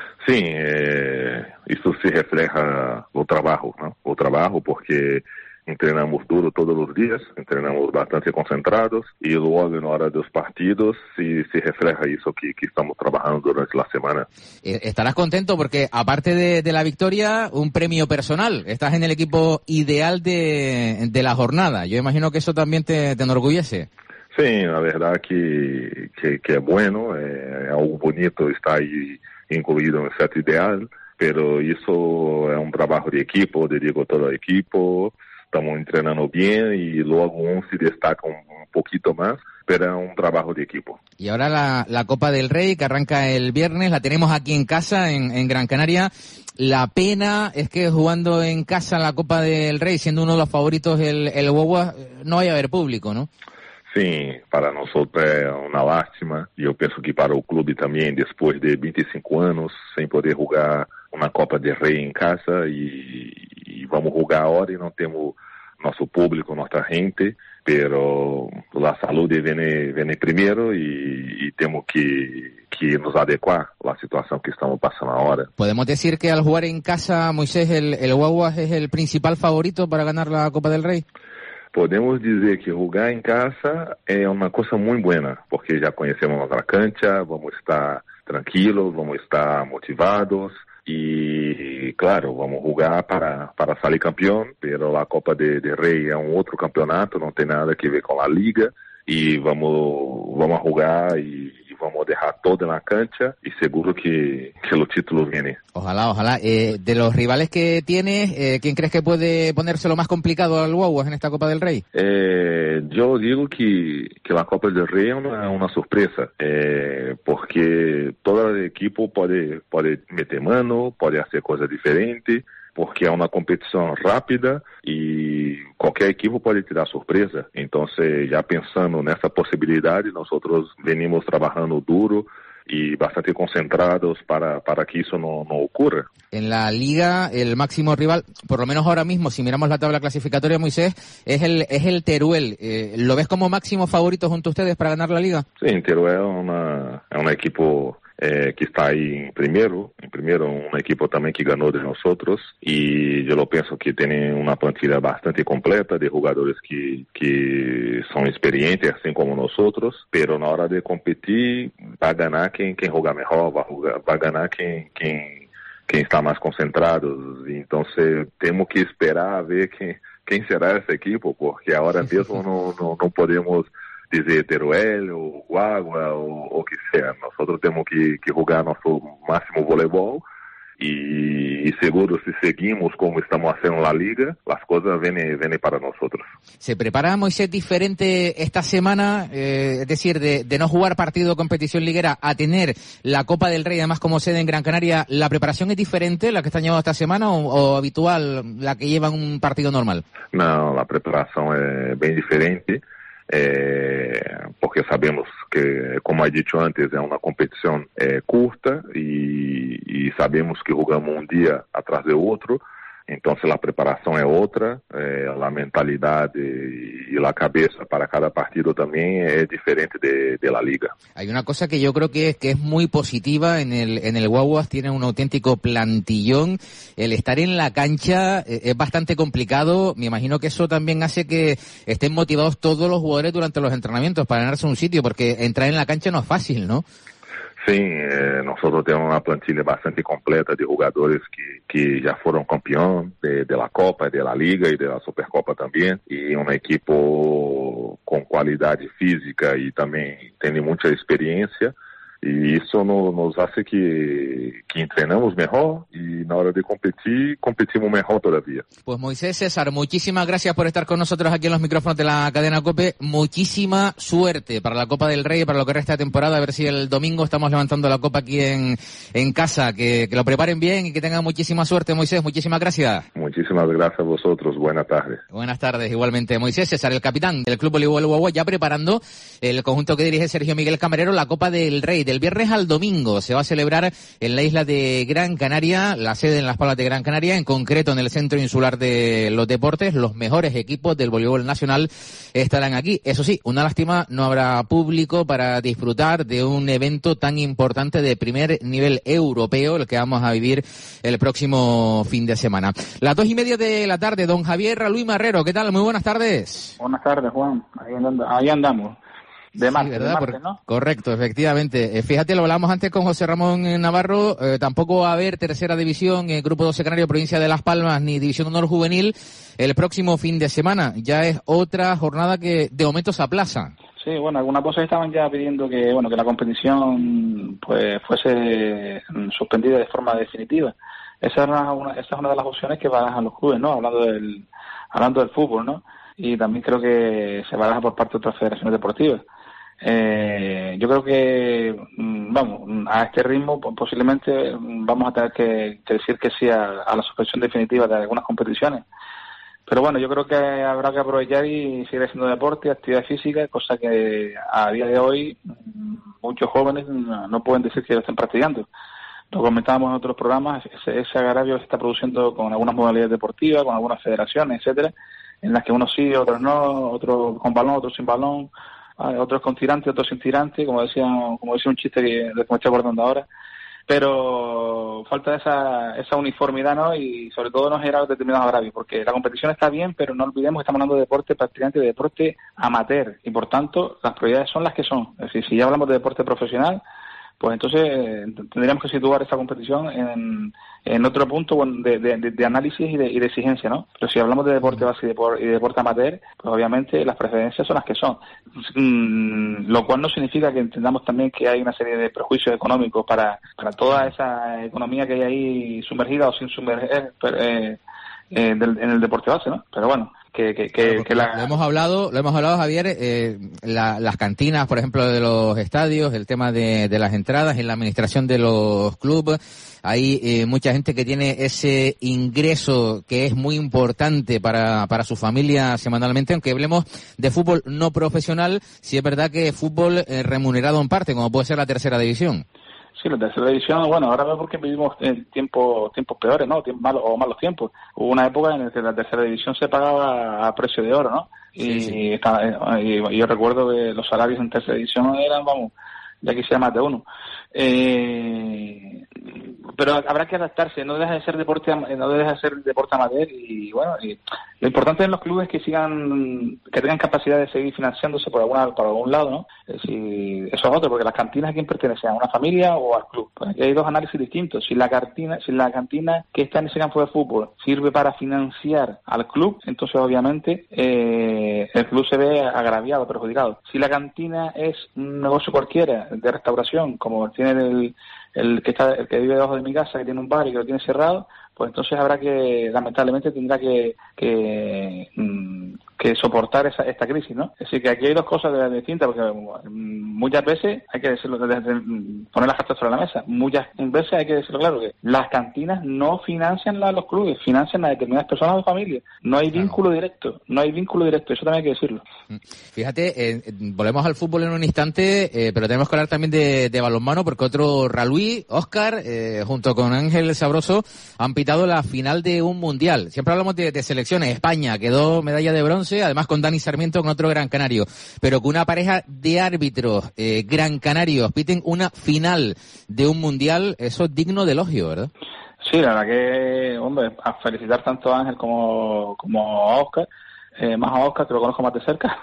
Sim, isso se refleja no trabalho, né? O trabalho, porque entrenamos duro todos los días, entrenamos bastante concentrados y luego en la hora de los partidos se refleja eso que estamos trabajando durante la semana. Estarás contento porque aparte de la victoria, un premio personal. Estás en el equipo ideal de la jornada. Yo imagino que eso también te enorgullece. Sí, la verdad que es bueno, es algo bonito estar ahí incluido en el set ideal, pero eso es un trabajo de equipo, dedico todo el equipo, estamos entrenando bien y luego uno se destaca un poquito más, pero es un trabajo de equipo. Y ahora la Copa del Rey, que arranca el viernes, la tenemos aquí en casa, en Gran Canaria. La pena es que jugando en casa la Copa del Rey, siendo uno de los favoritos el Guagua, no vaya a haber público, ¿no? Sí, para nosotros es una lástima. Yo pienso que para el club también, después de 25 años, sin poder jugar una Copa del Rey en casa y vamos a jugar ahora y no tenemos nuestro público, nuestra gente, pero la salud viene primero y tenemos que nos adecuar a la situación que estamos pasando ahora. ¿Podemos decir que al jugar en casa, Moisés, el Guagua es el principal favorito para ganar la Copa del Rey? Podemos dizer que jogar em casa é uma coisa muito boa, porque já conhecemos nossa cancha, vamos estar tranquilos, vamos estar motivados e, claro, vamos jogar para sair campeão, pero a Copa de Rei é um outro campeonato, não tem nada a ver com a Liga e vamos jogar e vamos dejar todo na cancha y seguro que los títulos vienen. Ojalá. De los rivales que tienes, ¿quién crees que puede ponérselo más complicado al Guaguas en esta Copa del Rey? Yo digo que la Copa del Rey es una sorpresa, porque todo el equipo puede meter mano, puede hacer cosas diferentes, porque é uma competição rápida e qualquer equipo pode te dar surpresa. Então, já pensando nessa possibilidade, nós venimos trabalhando duro y bastante concentrados para que eso no ocurra. En la Liga, el máximo rival, por lo menos ahora mismo, si miramos la tabla clasificatoria, Moisés, es el Teruel. ¿Lo ves como máximo favorito junto a ustedes para ganar la Liga? Sí, Teruel es un equipo que está ahí en primero, un equipo también que ganó de nosotros y yo lo pienso que tiene una plantilla bastante completa de jugadores que son experientes, así como nosotros, pero na hora de competir va a ganar quien juega mejor, va a ganar quien está más concentrado. Entonces tenemos que esperar a ver quién será ese equipo, porque ahora mismo no podemos dizer Teruel ou Guagua ou que seja. Nós temos que jogar nosso máximo voleibol y seguro si seguimos como estamos haciendo en la Liga, las cosas vienen para nosotros. ¿Se prepara, Moisés, diferente esta semana? Es decir, de no jugar partido de competición liguera a tener la Copa del Rey, además como sede en Gran Canaria, ¿la preparación es diferente, la que están llevando esta semana, o habitual, la que llevan un partido normal? No, la preparación es bien diferente. Porque sabemos que, como he dicho antes, é uma competição curta e sabemos que jogamos um dia atrás do outro, então a preparação é outra, a mentalidade e a cabeça para cada partido também é diferente de la Liga. Hay una cosa que yo creo que es muy positiva en el Guaguas, tiene un auténtico plantillón. El estar en la cancha es bastante complicado. Me imagino que eso también hace que estén motivados todos los jugadores durante los entrenamientos para ganarse un sitio, porque entrar en la cancha no es fácil, ¿no? Sí, nosotros tenemos una plantilla bastante completa de jugadores que ya fueron campeón de la Copa, de la Liga y de la Supercopa también, y un equipo con cualidad física y también tiene mucha experiencia, y eso nos hace que entrenamos mejor y na hora de competir, competimos mejor todavía. Pues Moisés, César, muchísimas gracias por estar con nosotros aquí en los micrófonos de la cadena COPE. Muchísima suerte para la Copa del Rey y para lo que resta de temporada. A ver si el domingo estamos levantando la Copa aquí en casa. Que lo preparen bien y que tengan muchísima suerte, Moisés. Muchísimas gracias. Muchísimas gracias a vosotros. Buenas tardes. Buenas tardes, igualmente. Moisés César, el capitán del Club Voleibol Guagua, ya preparando el conjunto que dirige Sergio Miguel Camarero, la Copa del Rey. del viernes al domingo se va a celebrar en la isla de Gran Canaria, la sede en Las Palmas de Gran Canaria, en concreto en el Centro Insular de los Deportes. Los mejores equipos del voleibol nacional estarán aquí. Eso sí, una lástima, no habrá público para disfrutar de un evento tan importante de primer nivel europeo, el que vamos a vivir el próximo fin de semana. Las 2:30 de la tarde, don Javier Luis Marrero, ¿qué tal? Muy buenas tardes. Buenas tardes, Juan. Ahí andamos. De martes, ¿verdad? ¿no? Correcto, efectivamente. Fíjate, lo hablamos antes con José Ramón Navarro, tampoco va a haber tercera división, Grupo 12 Canario, provincia de Las Palmas, ni división de honor juvenil el próximo fin de semana. Ya es otra jornada que de momento se aplaza. Sí, bueno, algunas voces estaban ya pidiendo que la competición pues fuese suspendida de forma definitiva. Esa es una de las opciones que barajan los clubes, ¿no? Hablando del fútbol, ¿no? Y también creo que se baraja por parte de otras federaciones deportivas. Yo creo que, a este ritmo posiblemente vamos a tener que decir que sí a la suspensión definitiva de algunas competiciones. Pero bueno, yo creo que habrá que aprovechar y seguir haciendo deporte, actividad física, cosa que a día de hoy muchos jóvenes no pueden decir que lo estén practicando. Lo comentábamos en otros programas, ese agravio se está produciendo con algunas modalidades deportivas, con algunas federaciones, etcétera, en las que unos sí, otros no, otros con balón, otros sin balón, otros con tirante, otros sin tirante, como decía un chiste que me estoy acordando ahora. Pero falta esa uniformidad, ¿no? Y sobre todo no generar determinados agravios, porque la competición está bien, pero no olvidemos que estamos hablando de deporte practicante, de deporte amateur, y por tanto las prioridades son las que son. Es decir, si ya hablamos de deporte profesional, pues entonces tendríamos que situar esa competición en otro punto de análisis y de exigencia, ¿no? Pero si hablamos de deporte base y de deporte amateur, pues obviamente las preferencias son las que son. Lo cual no significa que entendamos también que hay una serie de prejuicios económicos para toda esa economía que hay ahí sumergida o sin sumerger en el deporte base, ¿no? Pero bueno, Lo hemos hablado, Javier, las cantinas, por ejemplo, de los estadios, el tema de las entradas, en la administración de los clubes. Hay mucha gente que tiene ese ingreso que es muy importante para su familia semanalmente, aunque hablemos de fútbol no profesional, sí es verdad que fútbol remunerado en parte, como puede ser la tercera división. Sí, la tercera división, bueno, ahora veo porque vivimos tiempos peores, ¿no? Malos tiempos. Hubo una época en la que la tercera división se pagaba a precio de oro, ¿no? Y yo recuerdo que los salarios en tercera división eran, ya quisiera más de uno. Pero habrá que adaptarse, no deja de ser deporte amateur, y bueno, y lo importante en los clubes es que tengan capacidad de seguir financiándose por algún lado, ¿no? Si eso es otro, porque las cantinas, ¿a quién pertenecen? ¿A una familia o al club? Pues aquí hay dos análisis distintos. Si la cantina que está en ese campo de fútbol sirve para financiar al club, entonces obviamente el club se ve agraviado, perjudicado. Si la cantina es un negocio cualquiera de restauración, como tiene el que vive debajo de mi casa, que tiene un bar y que lo tiene cerrado, pues entonces lamentablemente tendrá que soportar esta crisis, ¿no? Es decir, que aquí hay dos cosas distintas, porque muchas veces hay que decirlo, poner las cartas sobre la mesa, muchas veces hay que decirlo claro, que las cantinas no financian a los clubes, financian a determinadas personas o familias, no hay vínculo directo, eso también hay que decirlo. Fíjate, volvemos al fútbol en un instante, pero tenemos que hablar también de balonmano, porque otro Raluí, Óscar, junto con Ángel Sabroso, han pitado la final de un mundial. Siempre hablamos de selecciones. España quedó medalla de bronce, además con Dani Sarmiento, con otro gran canario, pero con una pareja de árbitros gran canarios piten una final de un mundial, eso es digno de elogio, ¿verdad? Sí, la verdad que, a felicitar tanto a Ángel como a Óscar. Más a Óscar, que lo conozco más de cerca.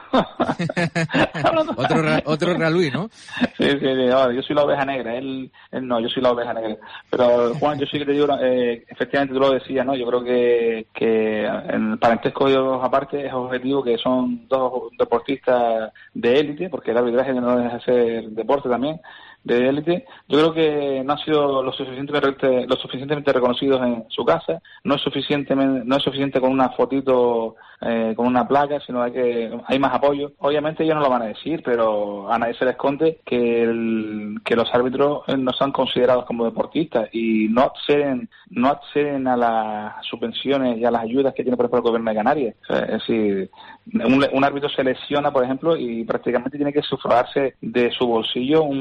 otro Raluí, ¿no? Sí, yo soy la oveja negra, él no, yo soy la oveja negra. Pero Juan, yo sí que te digo, efectivamente tú lo decías, ¿no? Yo creo que en el parentesco de ellos aparte es objetivo que son dos deportistas de élite, porque el arbitraje no deja de ser deporte también, de élite. Yo creo que no han sido lo suficientemente reconocidos en su casa. No es suficiente con una fotito, con una placa, sino hay más apoyo. Obviamente ellos no lo van a decir, pero a nadie se les esconde que los árbitros no son considerados como deportistas y no acceden a las subvenciones y a las ayudas que tiene, por ejemplo, el gobierno de Canarias. O sea, es decir, un árbitro se lesiona, por ejemplo, y prácticamente tiene que sufragarse de su bolsillo un montón de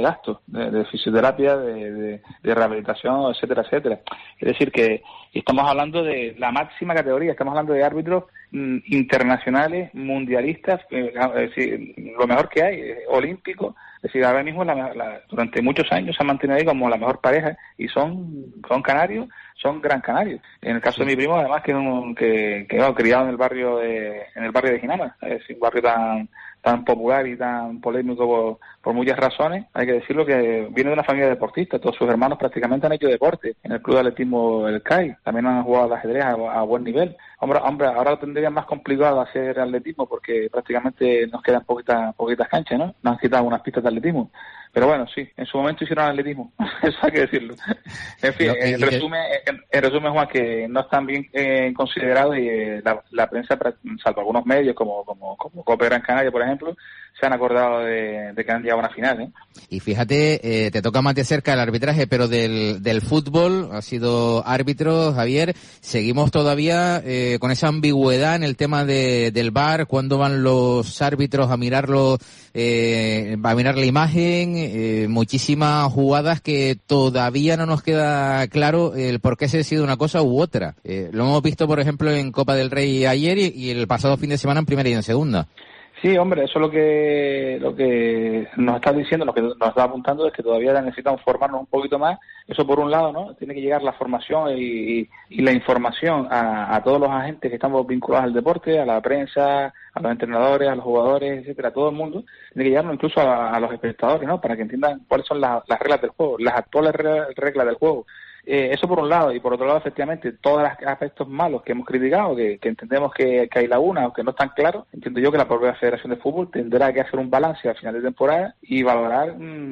gastos, de fisioterapia, de rehabilitación, etcétera, etcétera. Es decir, que estamos hablando de la máxima categoría, estamos hablando de árbitros internacionales, mundialistas, es decir, lo mejor que hay, olímpico. Es decir, ahora mismo durante muchos años se han mantenido ahí como la mejor pareja y son canarios, son gran canarios. En el caso de mi primo, además, que criado en el barrio de Ginama, es un barrio tan popular y tan polémico por muchas razones. Hay que decirlo que viene de una familia deportista, todos sus hermanos prácticamente han hecho deporte en el club de atletismo El CAI, también han jugado al ajedrez a buen nivel. Hombre, ahora lo tendría más complicado hacer atletismo porque prácticamente nos quedan poquitas canchas, ¿no? Nos han quitado unas pistas de atletismo. Pero bueno, sí, en su momento hicieron atletismo, eso hay que decirlo. En fin, en resumen, Juan, que no están bien considerados y la prensa, salvo algunos medios como COPE Gran Canaria, por ejemplo, se han acordado de que han llegado a una final, ¿eh? Y fíjate, te toca más de cerca el arbitraje, pero del fútbol, has sido árbitro, Javier, seguimos todavía con esa ambigüedad en el tema del VAR, cuándo van los árbitros a mirarlo, a mirar la imagen, muchísimas jugadas que todavía no nos queda claro el por qué se decide una cosa u otra. Lo hemos visto, por ejemplo, en Copa del Rey ayer y el pasado fin de semana en primera y en segunda. Sí, hombre, eso es lo que nos está diciendo, lo que nos está apuntando es que todavía necesitamos formarnos un poquito más. Eso por un lado, ¿no? Tiene que llegar la formación y la información a todos los agentes que estamos vinculados al deporte, a la prensa, a los entrenadores, a los jugadores, etcétera, a todo el mundo. Tiene que llegarnos incluso a los espectadores, ¿no? Para que entiendan cuáles son las reglas del juego, las actuales reglas del juego. Eso por un lado, y por otro lado, efectivamente, todos los aspectos malos que hemos criticado, que entendemos que hay lagunas o que no están claros, entiendo yo que la propia Federación de Fútbol tendrá que hacer un balance al final de temporada y valorar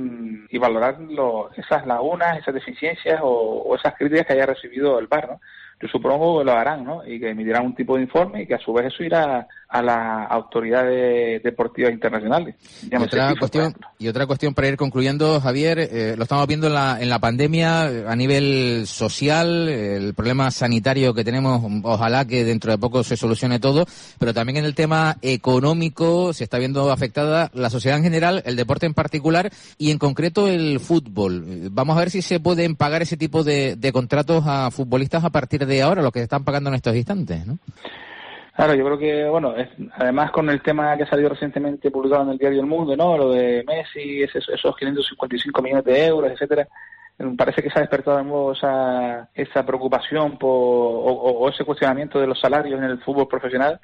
esas lagunas, esas deficiencias o esas críticas que haya recibido el VAR, ¿no? Yo supongo que lo harán, ¿no? Y que emitirán un tipo de informe y que a su vez eso irá a las autoridades deportivas internacionales. Y otra cuestión para ir concluyendo, Javier, lo estamos viendo en la pandemia a nivel social, el problema sanitario que tenemos, ojalá que dentro de poco se solucione todo, pero también en el tema económico se está viendo afectada la sociedad en general, el deporte en particular y en concreto el fútbol. Vamos a ver si se pueden pagar ese tipo de contratos a futbolistas a partir de ahora, lo que se están pagando en estos instantes, ¿no? Claro, yo creo que, bueno, además con el tema que ha salido recientemente publicado en el diario El Mundo, ¿no? Lo de Messi, esos 555 millones de euros, etcétera, parece que se ha despertado de nuevo esa preocupación o ese cuestionamiento de los salarios en el fútbol profesional.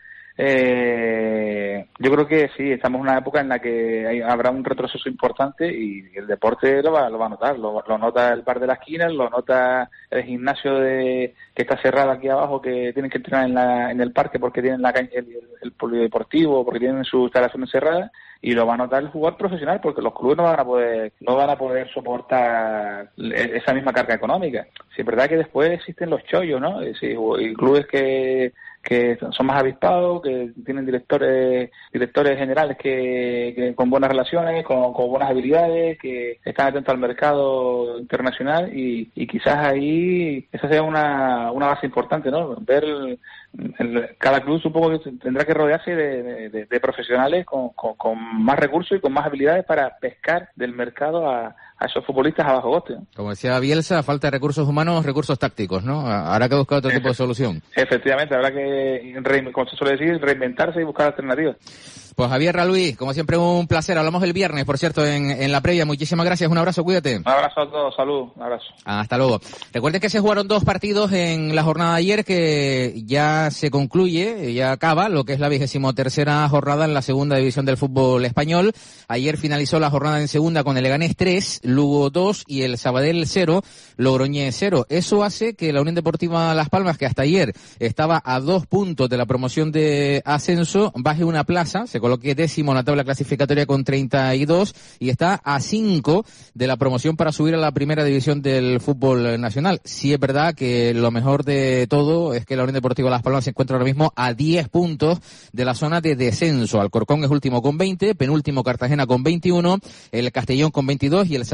Yo creo que sí, estamos en una época en la que habrá un retroceso importante y el deporte lo va a notar, lo nota el bar de la esquina, lo nota el gimnasio que está cerrado aquí abajo, que tienen que entrenar en el parque porque tienen el polideportivo, porque tienen sus instalaciones cerradas, y lo va a notar el jugador profesional porque los clubes no van a poder soportar esa misma carga económica. Sí, es verdad que después existen los chollos, ¿no? Sí, y clubes que son más avispados, que tienen directores generales que con buenas relaciones, con buenas habilidades, que están atentos al mercado internacional y quizás ahí esa sea una base importante, ¿no? Ver cada club supongo que tendrá que rodearse de profesionales con más recursos y con más habilidades para pescar del mercado a esos futbolistas a bajo coste, ¿no? Como decía Bielsa, falta de recursos humanos, recursos tácticos, ¿no? Habrá que buscar otro tipo de solución. Efectivamente, habrá que, como se suele decir, reinventarse y buscar alternativas. Pues Javier Raluí, como siempre un placer. Hablamos el viernes, por cierto, en la previa. Muchísimas gracias, un abrazo, cuídate. Un abrazo a todos, salud, un abrazo. Hasta luego. Recuerden que se jugaron 2 partidos en la jornada de ayer, que ya se concluye, ya acaba lo que es la 23ª jornada en la segunda división del fútbol español. Ayer finalizó la jornada en segunda con el Leganés 3, Lugo 2 y el Sabadell 0, Logroñés 0. Eso hace que la Unión Deportiva Las Palmas, que hasta ayer estaba a 2 puntos de la promoción de ascenso, baje una plaza, se coloque 10º en la tabla clasificatoria con 32 y está a 5 de la promoción para subir a la primera división del fútbol nacional. Sí es verdad que lo mejor de todo es que la Unión Deportiva Las Palmas se encuentra ahora mismo a 10 puntos de la zona de descenso. Alcorcón es último con 20, penúltimo Cartagena con 21, el Castellón con 22 y el Sabadell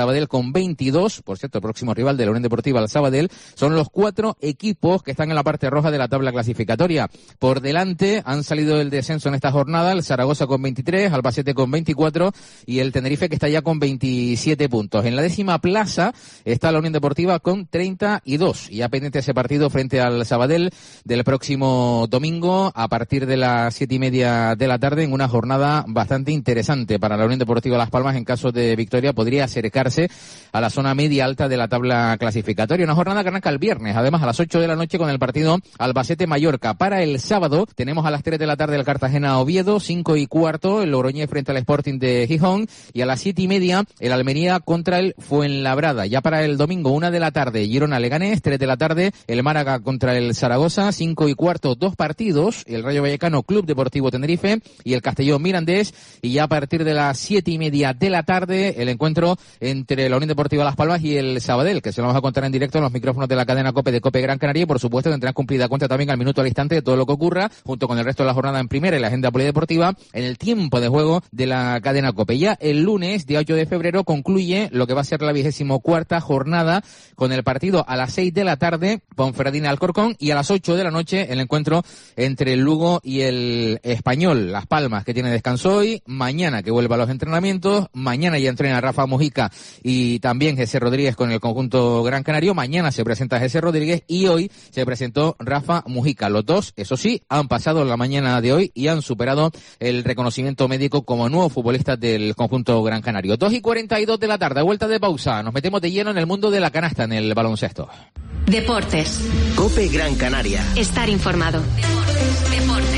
Sabadell con 22. Por cierto, el próximo rival de la Unión Deportiva el Sabadell. Son los 4 equipos que están en la parte roja de la tabla clasificatoria. Por delante han salido del descenso en esta jornada el Zaragoza con 23, Albacete con 24 y el Tenerife que está ya con 27 puntos. En la 10ª plaza está la Unión Deportiva con 32. Y ya pendiente ese partido frente al Sabadell del próximo domingo a partir de las 7:30 de la tarde en una jornada bastante interesante para la Unión Deportiva Las Palmas. En caso de victoria podría acercarse a la zona media alta de la tabla clasificatoria. Una jornada que arranca el viernes, además a las 8 de la noche con el partido Albacete-Mallorca. Para el sábado tenemos a las 3 de la tarde el Cartagena-Oviedo, 5:15 el Logroñés frente al Sporting de Gijón y a las 7:30 el Almería contra el Fuenlabrada. Ya para el domingo 1 de la tarde Girona-Leganés, 3 de la tarde el Málaga contra el Zaragoza, 5:15 2 partidos, el Rayo Vallecano Club Deportivo Tenerife y el Castellón Mirandés, y ya a partir de las 7:30 de la tarde el encuentro entre la Unión Deportiva Las Palmas y el Sabadell, que se lo vamos a contar en directo en los micrófonos de la cadena COPE de COPE Gran Canaria, y por supuesto tendrán cumplida cuenta también al minuto al instante de todo lo que ocurra, junto con el resto de la jornada en primera y la agenda polideportiva en el tiempo de juego de la cadena COPE. Ya el lunes, día 8 de febrero, concluye lo que va a ser la 24ª jornada con el partido a las 6 de la tarde, Ponferradina-Alcorcón, y a las 8 de la noche el encuentro entre el Lugo y el Español. Las Palmas, que tiene descanso hoy, mañana que vuelva a los entrenamientos, mañana ya entrena Rafa Mujica y también Jesse Rodríguez con el conjunto Gran Canario, mañana se presenta Jesse Rodríguez y hoy se presentó Rafa Mujica. Los dos, eso sí, han pasado la mañana de hoy y han superado el reconocimiento médico como nuevos futbolistas del conjunto Gran Canario. 2:42 de la tarde, vuelta de pausa, nos metemos de lleno en el mundo de la canasta, en el baloncesto. Deportes. COPE Gran Canaria. Estar informado. Deportes.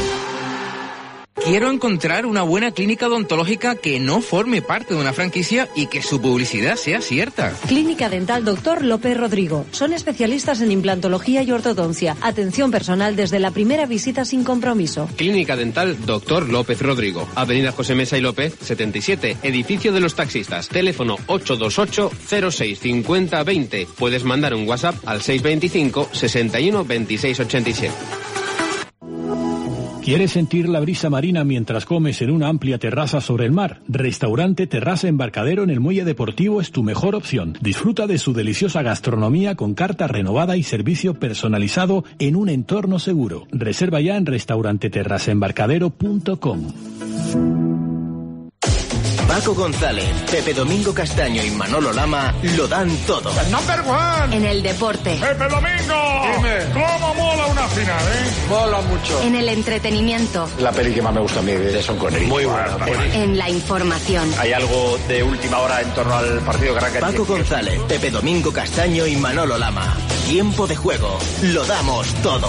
Quiero encontrar una buena clínica odontológica que no forme parte de una franquicia y que su publicidad sea cierta. Clínica Dental Dr. López Rodrigo. Son especialistas en implantología y ortodoncia. Atención personal desde la primera visita sin compromiso. Clínica Dental Dr. López Rodrigo. Avenida José Mesa y López, 77, Edificio de los Taxistas. Teléfono 828-065020. Puedes mandar un WhatsApp al 625 61 26 87. ¿Quieres sentir la brisa marina mientras comes en una amplia terraza sobre el mar? Restaurante Terraza Embarcadero en el Muelle Deportivo es tu mejor opción. Disfruta de su deliciosa gastronomía con carta renovada y servicio personalizado en un entorno seguro. Reserva ya en restauranteterrazaembarcadero.com. Paco González, Pepe Domingo Castaño y Manolo Lama lo dan todo. ¡Number one! En el deporte. ¡Pepe Domingo! Dime, ¿cómo mola una final, Mola mucho. En el entretenimiento. La peli que más me gusta a mí de Sean Connery. Muy buena. En la información. Hay algo de última hora en torno al partido Gran Canaria. Paco González, Pepe Domingo Castaño y Manolo Lama. Tiempo de juego. Lo damos todo.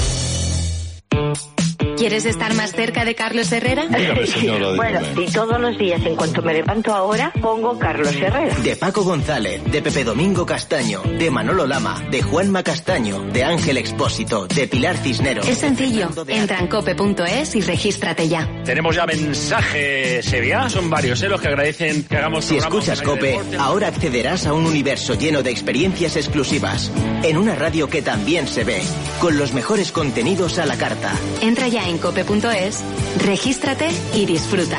¿Quieres estar más cerca de Carlos Herrera? Bueno, y todos los días, en cuanto me levanto ahora, pongo Carlos Herrera. De Paco González, de Pepe Domingo Castaño, de Manolo Lama, de Juanma Castaño, de Ángel Expósito, de Pilar Cisneros. Es sencillo. Entra en cope.es y regístrate ya. Tenemos ya mensajes, Sevilla. Son varios, los que agradecen que hagamos. Si escuchas COPE, ahora accederás a un universo lleno de experiencias exclusivas. En una radio que también se ve, con los mejores contenidos a la carta. Entra ya en cope.es, regístrate y disfruta.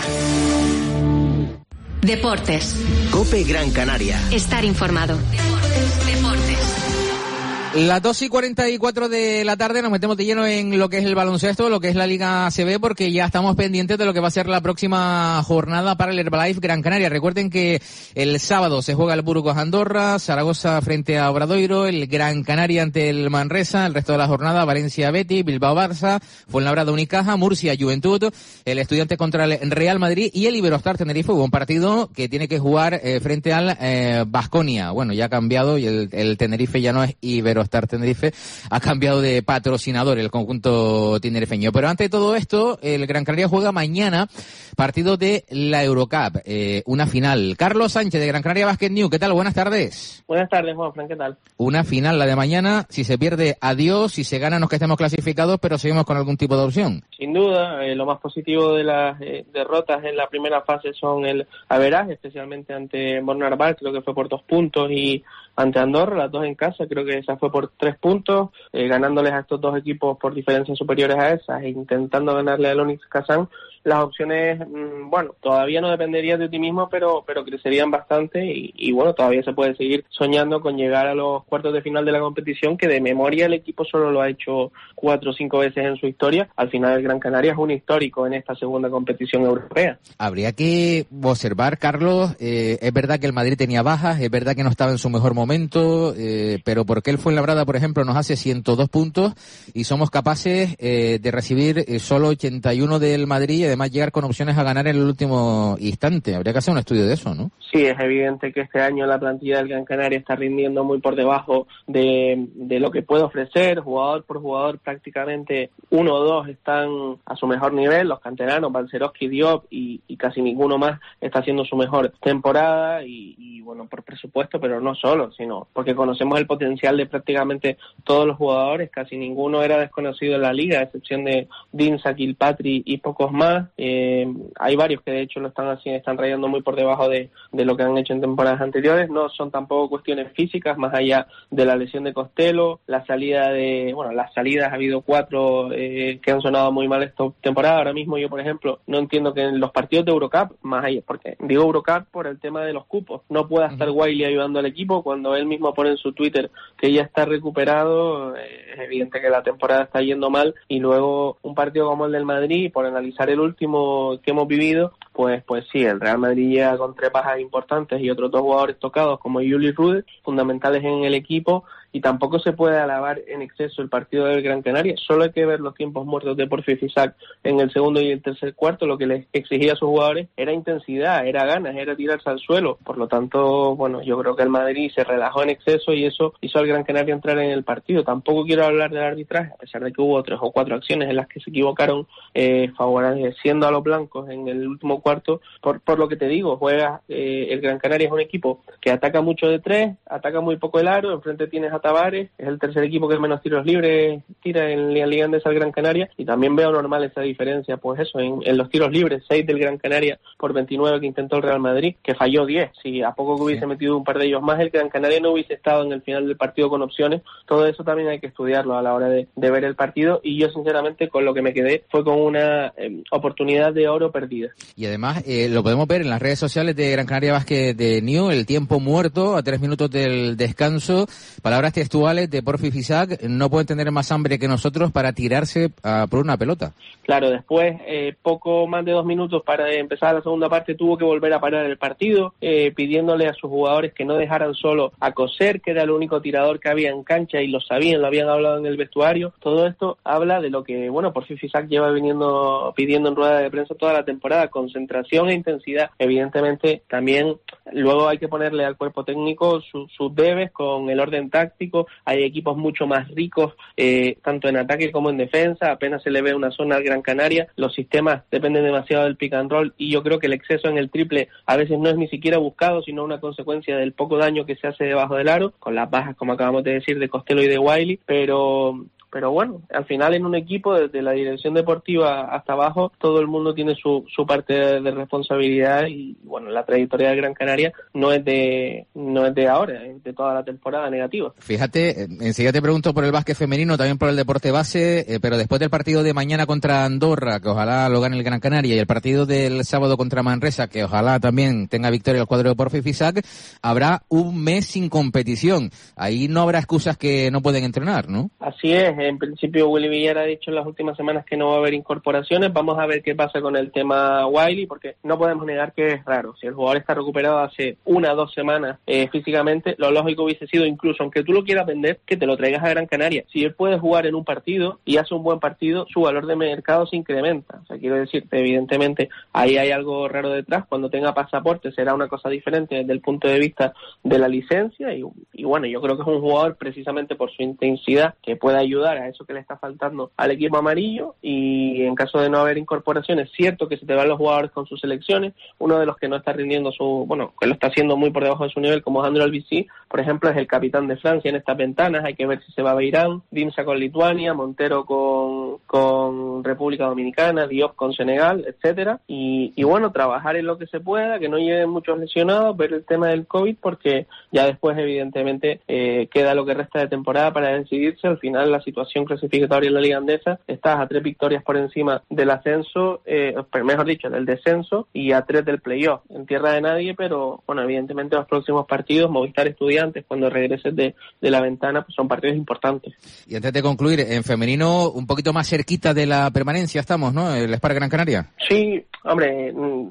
Deportes. COPE Gran Canaria. Estar informado. Deportes. Las 2:44 de la tarde nos metemos de lleno en lo que es el baloncesto, lo que es la Liga ACB, porque ya estamos pendientes de lo que va a ser la próxima jornada para el Herbalife Gran Canaria. Recuerden que el sábado se juega el Burgos Andorra, Zaragoza frente a Obradoiro, el Gran Canaria ante el Manresa, el resto de la jornada Valencia Betis, Bilbao Barça, Fuenlabrada Unicaja, Murcia Juventud, el Estudiantes contra el Real Madrid y el Iberostar Tenerife. Hubo un partido que tiene que jugar frente al Baskonia. Bueno, ya ha cambiado y el Tenerife ya no es Iberostar Tenerife, ha cambiado de patrocinador el conjunto tinerifeño. Pero antes de todo esto, el Gran Canaria juega mañana partido de la Eurocup, una final. Carlos Sánchez de Gran Canaria Basket News, ¿qué tal? Buenas tardes. Buenas tardes, Juanfran, ¿qué tal? Una final, la de mañana. Si se pierde, adiós. Si se gana, nos que estemos clasificados, pero seguimos con algún tipo de opción. Sin duda, lo más positivo de las derrotas en la primera fase son el averaje, especialmente ante Bornarval, creo que fue por 2 puntos, y ante Andorra, las dos en casa, creo que esa fue fue por 3 puntos, ganándoles a estos dos equipos por diferencias superiores a esas e intentando ganarle al Onyx Kazán. Las opciones, bueno, todavía no dependerían de ti mismo, pero crecerían bastante y bueno, todavía se puede seguir soñando con llegar a los cuartos de final de la competición, que de memoria el equipo solo lo ha hecho 4 o 5 veces en su historia. Al final el Gran Canaria es un histórico en esta segunda competición europea. Habría que observar, Carlos, es verdad que el Madrid tenía bajas, es verdad que no estaba en su mejor momento, pero ¿por qué el Fuenlabrada, por ejemplo, nos hace 102 puntos y somos capaces de recibir solo 81 del Madrid? Además llegar con opciones a ganar en el último instante. Habría que hacer un estudio de eso, ¿no? Sí, es evidente que este año la plantilla del Gran Canaria está rindiendo muy por debajo de lo que puede ofrecer. Jugador por jugador, prácticamente 1 o 2 están a su mejor nivel. Los canteranos, Balcerowski, Diop y casi ninguno más está haciendo su mejor temporada y bueno, por presupuesto, pero no solo, sino porque conocemos el potencial de prácticamente todos los jugadores. Casi ninguno era desconocido en la liga, a excepción de Dinsa, Kilpatri y pocos más. Hay varios que de hecho lo están rayando muy por debajo de lo que han hecho en temporadas anteriores. No son tampoco cuestiones físicas, más allá de la lesión de Costello, las salidas, ha habido 4 que han sonado muy mal esta temporada. Ahora mismo yo, por ejemplo, no entiendo que en los partidos de Eurocup, más allá, porque digo Eurocup por el tema de los cupos, no pueda estar Wiley ayudando al equipo cuando él mismo pone en su Twitter que ya está recuperado. Es evidente que la temporada está yendo mal y luego un partido como el del Madrid, por analizar el último que hemos vivido, pues sí, el Real Madrid llega con 3 bajas importantes y otros 2 jugadores tocados como Juli Rude, fundamentales en el equipo, y tampoco se puede alabar en exceso el partido del Gran Canaria. Solo hay que ver los tiempos muertos de Porfi Fisac en el segundo y el tercer cuarto. Lo que les exigía a sus jugadores era intensidad, era ganas, era tirarse al suelo. Por lo tanto, bueno, yo creo que el Madrid se relajó en exceso y eso hizo al Gran Canaria entrar en el partido. Tampoco quiero hablar del arbitraje, a pesar de que hubo 3 o 4 acciones en las que se equivocaron, favoreciendo a los blancos en el último cuarto. Por lo que te digo, juega el Gran Canaria es un equipo que ataca mucho de 3, ataca muy poco el aro. Enfrente tienes a Tavares, es el tercer equipo que menos tiros libres tira en la Liga Andesa del Gran Canaria, y también veo normal esa diferencia, pues eso, en los tiros libres, 6 del Gran Canaria por 29 que intentó el Real Madrid, que falló 10. Si a poco que hubiese metido un par de ellos más, el Gran Canaria no hubiese estado en el final del partido con opciones. Todo eso también hay que estudiarlo a la hora de ver el partido, y yo sinceramente con lo que me quedé fue con una oportunidad de oro perdida. Y además lo podemos ver en las redes sociales de Gran Canaria Basket de New, el tiempo muerto a 3 minutos del descanso, palabras textuales de Porfi Fisac: no pueden tener más hambre que nosotros para tirarse por una pelota. Claro, después, poco más de 2 minutos para empezar la segunda parte, tuvo que volver a parar el partido, pidiéndole a sus jugadores que no dejaran solo a Coser, que era el único tirador que había en cancha, y lo sabían, lo habían hablado en el vestuario. Todo esto habla de lo que, bueno, Porfi Fisac lleva pidiendo en rueda de prensa toda la temporada: concentración e intensidad. Evidentemente, también luego hay que ponerle al cuerpo técnico sus debes con el orden táctico. Hay equipos mucho más ricos, tanto en ataque como en defensa. Apenas se le ve una zona al Gran Canaria. Los sistemas dependen demasiado del pick and roll, y yo creo que el exceso en el triple a veces no es ni siquiera buscado, sino una consecuencia del poco daño que se hace debajo del aro, con las bajas, como acabamos de decir, de Costello y de Wiley. Pero bueno, al final en un equipo, desde la dirección deportiva hasta abajo, todo el mundo tiene su parte de responsabilidad, y bueno, la trayectoria del Gran Canaria no es de ahora, es de toda la temporada negativa. Fíjate, enseguida te pregunto por el básquet femenino, también por el deporte base, pero después del partido de mañana contra Andorra, que ojalá lo gane el Gran Canaria, y el partido del sábado contra Manresa, que ojalá también tenga victoria el cuadro de Porfi Fisac, habrá un mes sin competición. Ahí no habrá excusas que no pueden entrenar, ¿no? Así es. En principio Willy Villar ha dicho en las últimas semanas que no va a haber incorporaciones. Vamos a ver qué pasa con el tema Wiley, porque no podemos negar que es raro. Si el jugador está recuperado hace 1 o 2 semanas físicamente, lo lógico hubiese sido, incluso aunque tú lo quieras vender, que te lo traigas a Gran Canaria. Si él puede jugar en un partido y hace un buen partido, su valor de mercado se incrementa. O sea, quiero decirte, evidentemente ahí hay algo raro detrás. Cuando tenga pasaporte será una cosa diferente desde el punto de vista de la licencia, y bueno, yo creo que es un jugador, precisamente por su intensidad, que puede ayudar ayudar a eso que le está faltando al equipo amarillo, y en caso de no haber incorporaciones, cierto que se te van los jugadores con sus selecciones. Uno de los que no está rindiendo que lo está haciendo muy por debajo de su nivel, como André Albici, por ejemplo, es el capitán de Francia en estas ventanas. Hay que ver si se va a Beirán, Dimsa con Lituania, Montero con República Dominicana, Diop con Senegal, etcétera, y bueno, trabajar en lo que se pueda, que no lleguen muchos lesionados, ver el tema del COVID, porque ya después evidentemente queda lo que resta de temporada para decidirse. Al final la situación clasificatoria en la Liga Andesa, estás a 3 victorias por encima del ascenso, mejor dicho, del descenso, y a 3 del playoff, en tierra de nadie, pero bueno, evidentemente los próximos partidos, Movistar Estudiantes, cuando regreses de la ventana, pues son partidos importantes. Y antes de concluir, en femenino, un poquito más cerquita de la permanencia estamos, ¿no? El Spark Gran Canaria. Sí, hombre,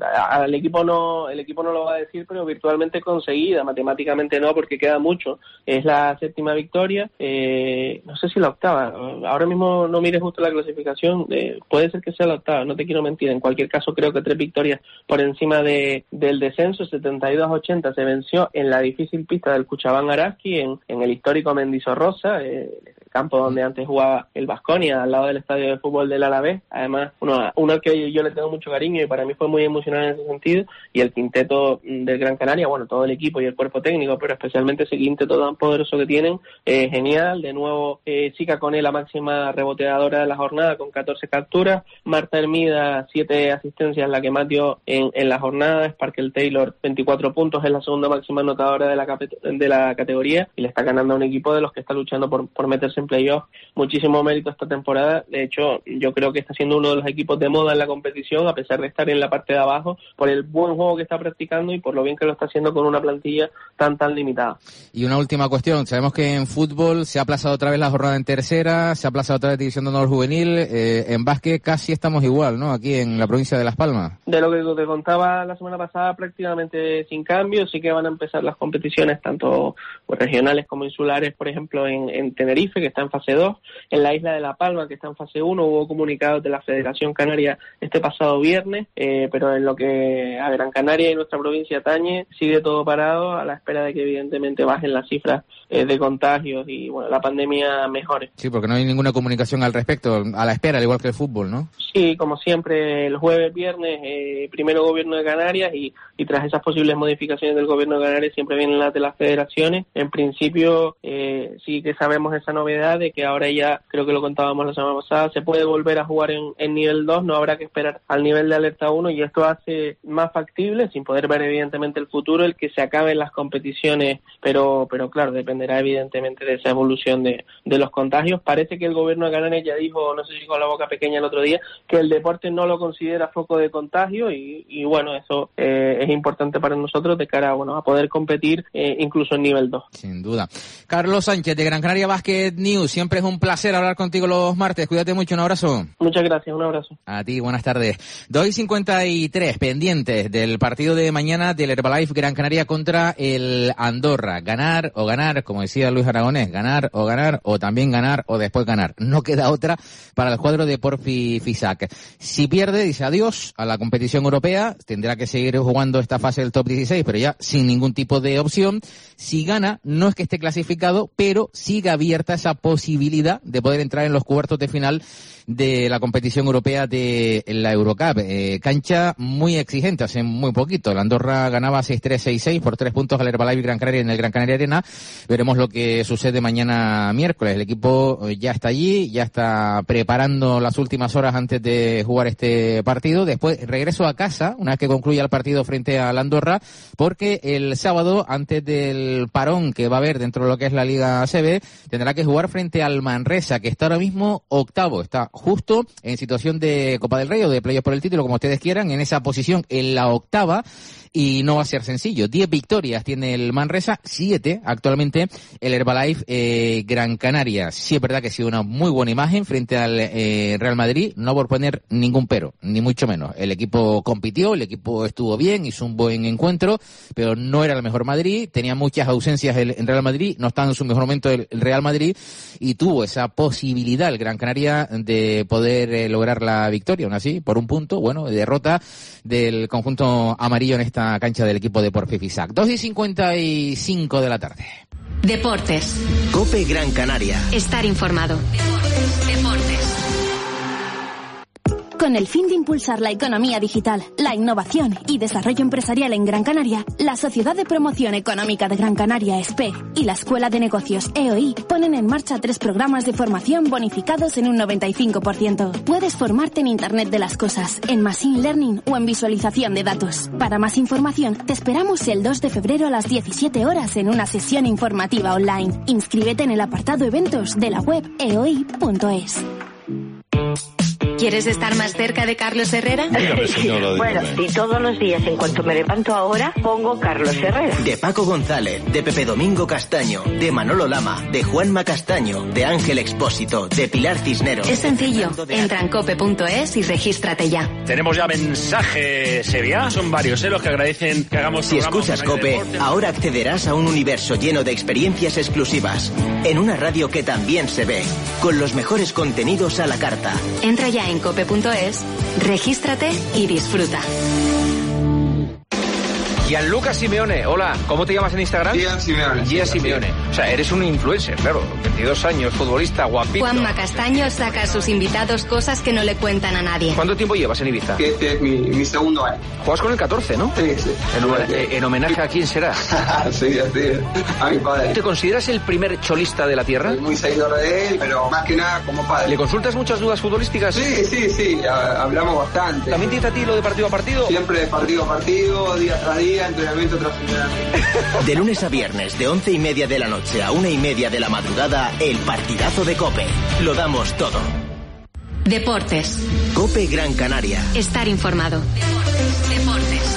el equipo no lo va a decir, pero virtualmente conseguida, matemáticamente no, porque queda mucho. Es la 7ª victoria, no sé si la 8ª, ahora mismo no mires justo la clasificación, puede ser que sea la 8ª, no te quiero mentir. En cualquier caso, creo que 3 victorias por encima del descenso, 72-80 se venció en la difícil pista del Cuchabán Araski, en el histórico Mendizorroza, el campo donde antes jugaba el Baskonia, al lado del estadio de fútbol del Alavés. Además, uno que yo le tengo mucho cariño y para mí fue muy emocionante en ese sentido, y el quinteto del Gran Canaria, bueno, todo el equipo y el cuerpo técnico, pero especialmente ese quinteto tan poderoso que tienen, genial. De nuevo, Sica Cone, la máxima reboteadora de la jornada, con 14 capturas, Marta Hermida, 7 asistencias, la que más dio en la jornada, Sparkle Taylor, 24 puntos, es la segunda máxima anotadora de la categoría, y le está ganando a un equipo de los que está luchando por meterse en playoff. Muchísimo mérito esta temporada. De hecho, yo creo que está siendo uno de los equipos de moda en la competición, a pesar de estar en la parte de abajo, por el buen juego que está practicando y por lo bien que lo está haciendo con una plantilla tan limitada. Y una última cuestión, sabemos que en fútbol se ha aplazado otra vez la jornada en tercera, se ha aplazado otra vez División de Honor Juvenil, en básquet casi estamos igual, ¿no? Aquí en la provincia de Las Palmas. De lo que te contaba la semana pasada, prácticamente sin cambio. Sí que van a empezar las competiciones, tanto regionales como insulares, por ejemplo, en Tenerife, que está en fase 2, en la isla de La Palma, que está en fase 1, hubo comunicados de la Federación Canaria este pasado viernes, pero en lo que a Gran Canaria y nuestra provincia atañe, sigue todo parado a la espera de que evidentemente bajen las cifras de contagios y bueno, la pandemia mejore. Sí, porque no hay ninguna comunicación al respecto, a la espera, al igual que el fútbol, ¿no? Sí, como siempre, el jueves, viernes, primero Gobierno de Canarias, y tras esas posibles modificaciones del Gobierno de Canarias siempre vienen las de las federaciones. En principio, sí que sabemos esa novedad de que ahora ya, creo que lo contábamos la semana pasada, se puede volver a jugar en nivel 2, no habrá que esperar al nivel de alerta 1, y esto hace más factible, sin poder ver evidentemente el futuro, el que se acaben las competiciones, pero claro, dependerá evidentemente de esa evolución de los contagios. Parece que el Gobierno de Canarias ya dijo, no sé si con la boca pequeña el otro día, que el deporte no lo considera foco de contagio, y bueno, eso es importante para nosotros de cara a poder competir incluso en nivel 2. Sin duda. Carlos Sánchez de Gran Canaria Basket News, siempre es un placer hablar contigo los martes, cuídate mucho, un abrazo. Muchas gracias, un abrazo. A ti, buenas tardes. 2:53, pendientes del partido de mañana del Herbalife Gran Canaria contra el Andorra. Ganar o ganar, como decía Luis Aragonés, ganar, o también ganar o después ganar. No queda otra para el cuadro de Porfi Fisac. Si pierde, dice adiós a la competición europea, tendrá que seguir jugando esta fase del top 16, pero ya sin ningún tipo de opción. Si gana, no es que esté clasificado, pero sigue abierta esa posibilidad de poder entrar en los cuartos de final de la competición europea de la Eurocup. Cancha muy exigente, hace muy poquito. La Andorra ganaba 6-3, 6-6 por 3 puntos al Herbalife Gran Canaria en el Gran Canaria Arena. Veremos lo que sucede mañana miércoles. El equipo ya está allí, ya está preparando las últimas horas antes de jugar este partido. Después regreso a casa, una vez que concluya el partido frente a la Andorra, porque el sábado, antes del parón que va a haber dentro de lo que es la Liga ACB, tendrá que jugar frente al Manresa, que está ahora mismo octavo. Está justo en situación de Copa del Rey o de playoff por el título, como ustedes quieran, en esa posición, en la octava, y no va a ser sencillo. 10 victorias tiene el Manresa, 7 actualmente el Herbalife Gran Canaria. Sí es verdad que ha sido una muy buena imagen frente al Real Madrid, no por poner ningún pero, ni mucho menos. El equipo compitió, el equipo estuvo bien, hizo un buen encuentro, pero no era el mejor Madrid, tenía muchas ausencias el Real Madrid, no estaba en su mejor momento el Real Madrid, y tuvo esa posibilidad el Gran Canaria de poder lograr la victoria, aún así, por un punto, bueno, derrota del conjunto amarillo en esta cancha del equipo de Porfi Fisac. 2:55 de la tarde. Deportes. COPE Gran Canaria. Estar informado. Con el fin de impulsar la economía digital, la innovación y desarrollo empresarial en Gran Canaria, la Sociedad de Promoción Económica de Gran Canaria, SPE, y la Escuela de Negocios EOI ponen en marcha 3 programas de formación bonificados en un 95%. Puedes formarte en Internet de las Cosas, en Machine Learning o en visualización de datos. Para más información, te esperamos el 2 de febrero a las 17 horas en una sesión informativa online. Inscríbete en el apartado eventos de la web eoi.es. ¿Quieres estar más cerca de Carlos Herrera? Bueno, y todos los días, en cuanto me levanto ahora, pongo Carlos Herrera. De Paco González, de Pepe Domingo Castaño, de Manolo Lama, de Juanma Castaño, de Ángel Expósito, de Pilar Cisneros. Es sencillo. Entra en cope.es y regístrate ya. Tenemos ya mensajes, Sevilla. Son varios, los que agradecen que hagamos. Si escuchas Cope, ahora accederás a un universo lleno de experiencias exclusivas. En una radio que también se ve, con los mejores contenidos a la carta. Entra ya en cope.es, regístrate y disfruta. Gianluca Simeone, hola, ¿cómo te llamas en Instagram? Gian Simeone. O sea, eres un influencer, claro, 22 años, futbolista, guapito. Juanma Castaño saca a sus invitados cosas que no le cuentan a nadie. ¿Cuánto tiempo llevas en Ibiza? Este es mi segundo año. Juegas con el 14, ¿no? Sí. ¿En homenaje a quién será? Sí, a mi padre. ¿Te consideras el primer cholista de la tierra? Soy muy seguidor de él, pero más que nada como padre. ¿Le consultas muchas dudas futbolísticas? Sí, hablamos bastante. ¿También te dice a ti lo de partido a partido? Siempre de partido a partido, día tras día, entrenamiento tras entrenamiento. De lunes a viernes, de 11:30 de la noche a 1:30 de la madrugada, el partidazo de Cope. Lo damos todo. Deportes. Cope Gran Canaria. Estar informado. Deportes.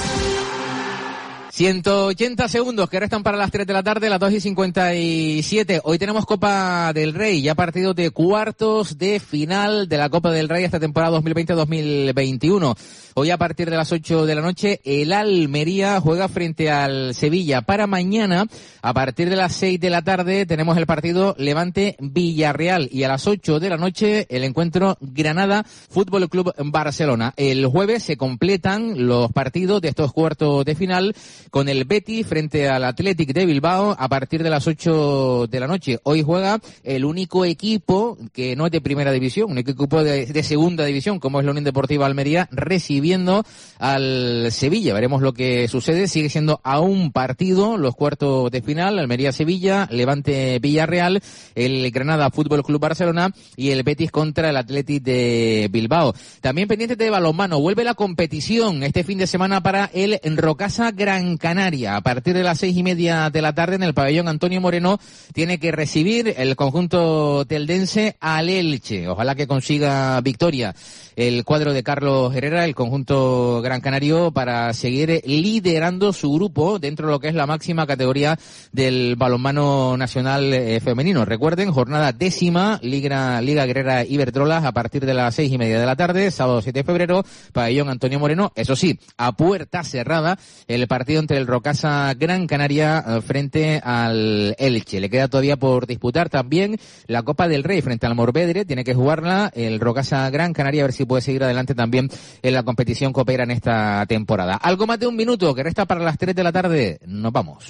180 segundos que restan para las 3 de la tarde, las 2:57. Hoy tenemos Copa del Rey, ya partidos de cuartos de final de la Copa del Rey esta temporada 2020-2021. Hoy a partir de las 8 de la noche, el Almería juega frente al Sevilla. Para mañana, a partir de las 6 de la tarde, tenemos el partido Levante-Villarreal. Y a las 8 de la noche, el encuentro Granada Fútbol Club Barcelona. El jueves se completan los partidos de estos cuartos de final con el Betis frente al Athletic de Bilbao a partir de las 8 de la noche. Hoy juega el único equipo que no es de primera división, un equipo de segunda división, como es la Unión Deportiva Almería, recibiendo al Sevilla. Veremos lo que sucede. Sigue siendo a un partido los cuartos de final: Almería-Sevilla, Levante-Villarreal, el Granada Fútbol Club Barcelona y el Betis contra el Athletic de Bilbao. También pendientes de balonmano. Vuelve la competición este fin de semana para el Rocasa Gran Canaria. A partir de las 6:30 de la tarde en el pabellón Antonio Moreno tiene que recibir el conjunto teldense al Elche. Ojalá que consiga victoria el cuadro de Carlos Herrera, el conjunto gran canario, para seguir liderando su grupo dentro de lo que es la máxima categoría del balonmano nacional femenino. Recuerden, jornada 10ª, Liga Guerrera Iberdrola, a partir de las 6:30 de la tarde, sábado 7 de febrero, pabellón Antonio Moreno. Eso sí, a puerta cerrada, el partido entre el Rocasa Gran Canaria frente al Elche. Le queda todavía por disputar también la Copa del Rey frente al Morvedre. Tiene que jugarla el Rocasa Gran Canaria, a ver si puede seguir adelante también en la competición copera en esta temporada. Algo más de un minuto que resta para las 3 de la tarde. Nos vamos.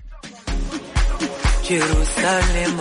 Jerusalem,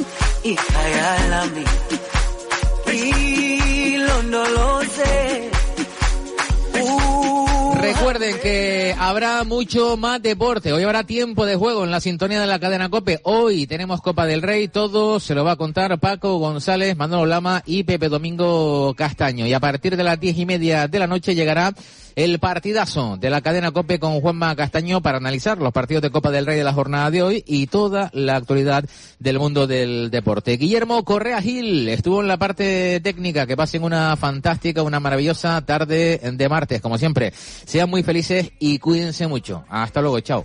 Recuerden que habrá mucho más deporte. Hoy habrá tiempo de juego en la sintonía de la cadena COPE. Hoy tenemos Copa del Rey. Todo se lo va a contar Paco González, Manolo Lama y Pepe Domingo Castaño. Y a partir de las 10:30 de la noche llegará el partidazo de la cadena COPE con Juanma Castaño para analizar los partidos de Copa del Rey de la jornada de hoy y toda la actualidad del mundo del deporte. Guillermo Correa Gil estuvo en la parte técnica. Que pasen una fantástica, una maravillosa tarde de martes, como siempre. Sean muy felices y cuídense mucho. Hasta luego, chao.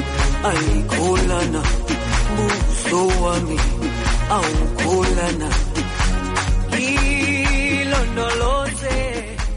Aukulana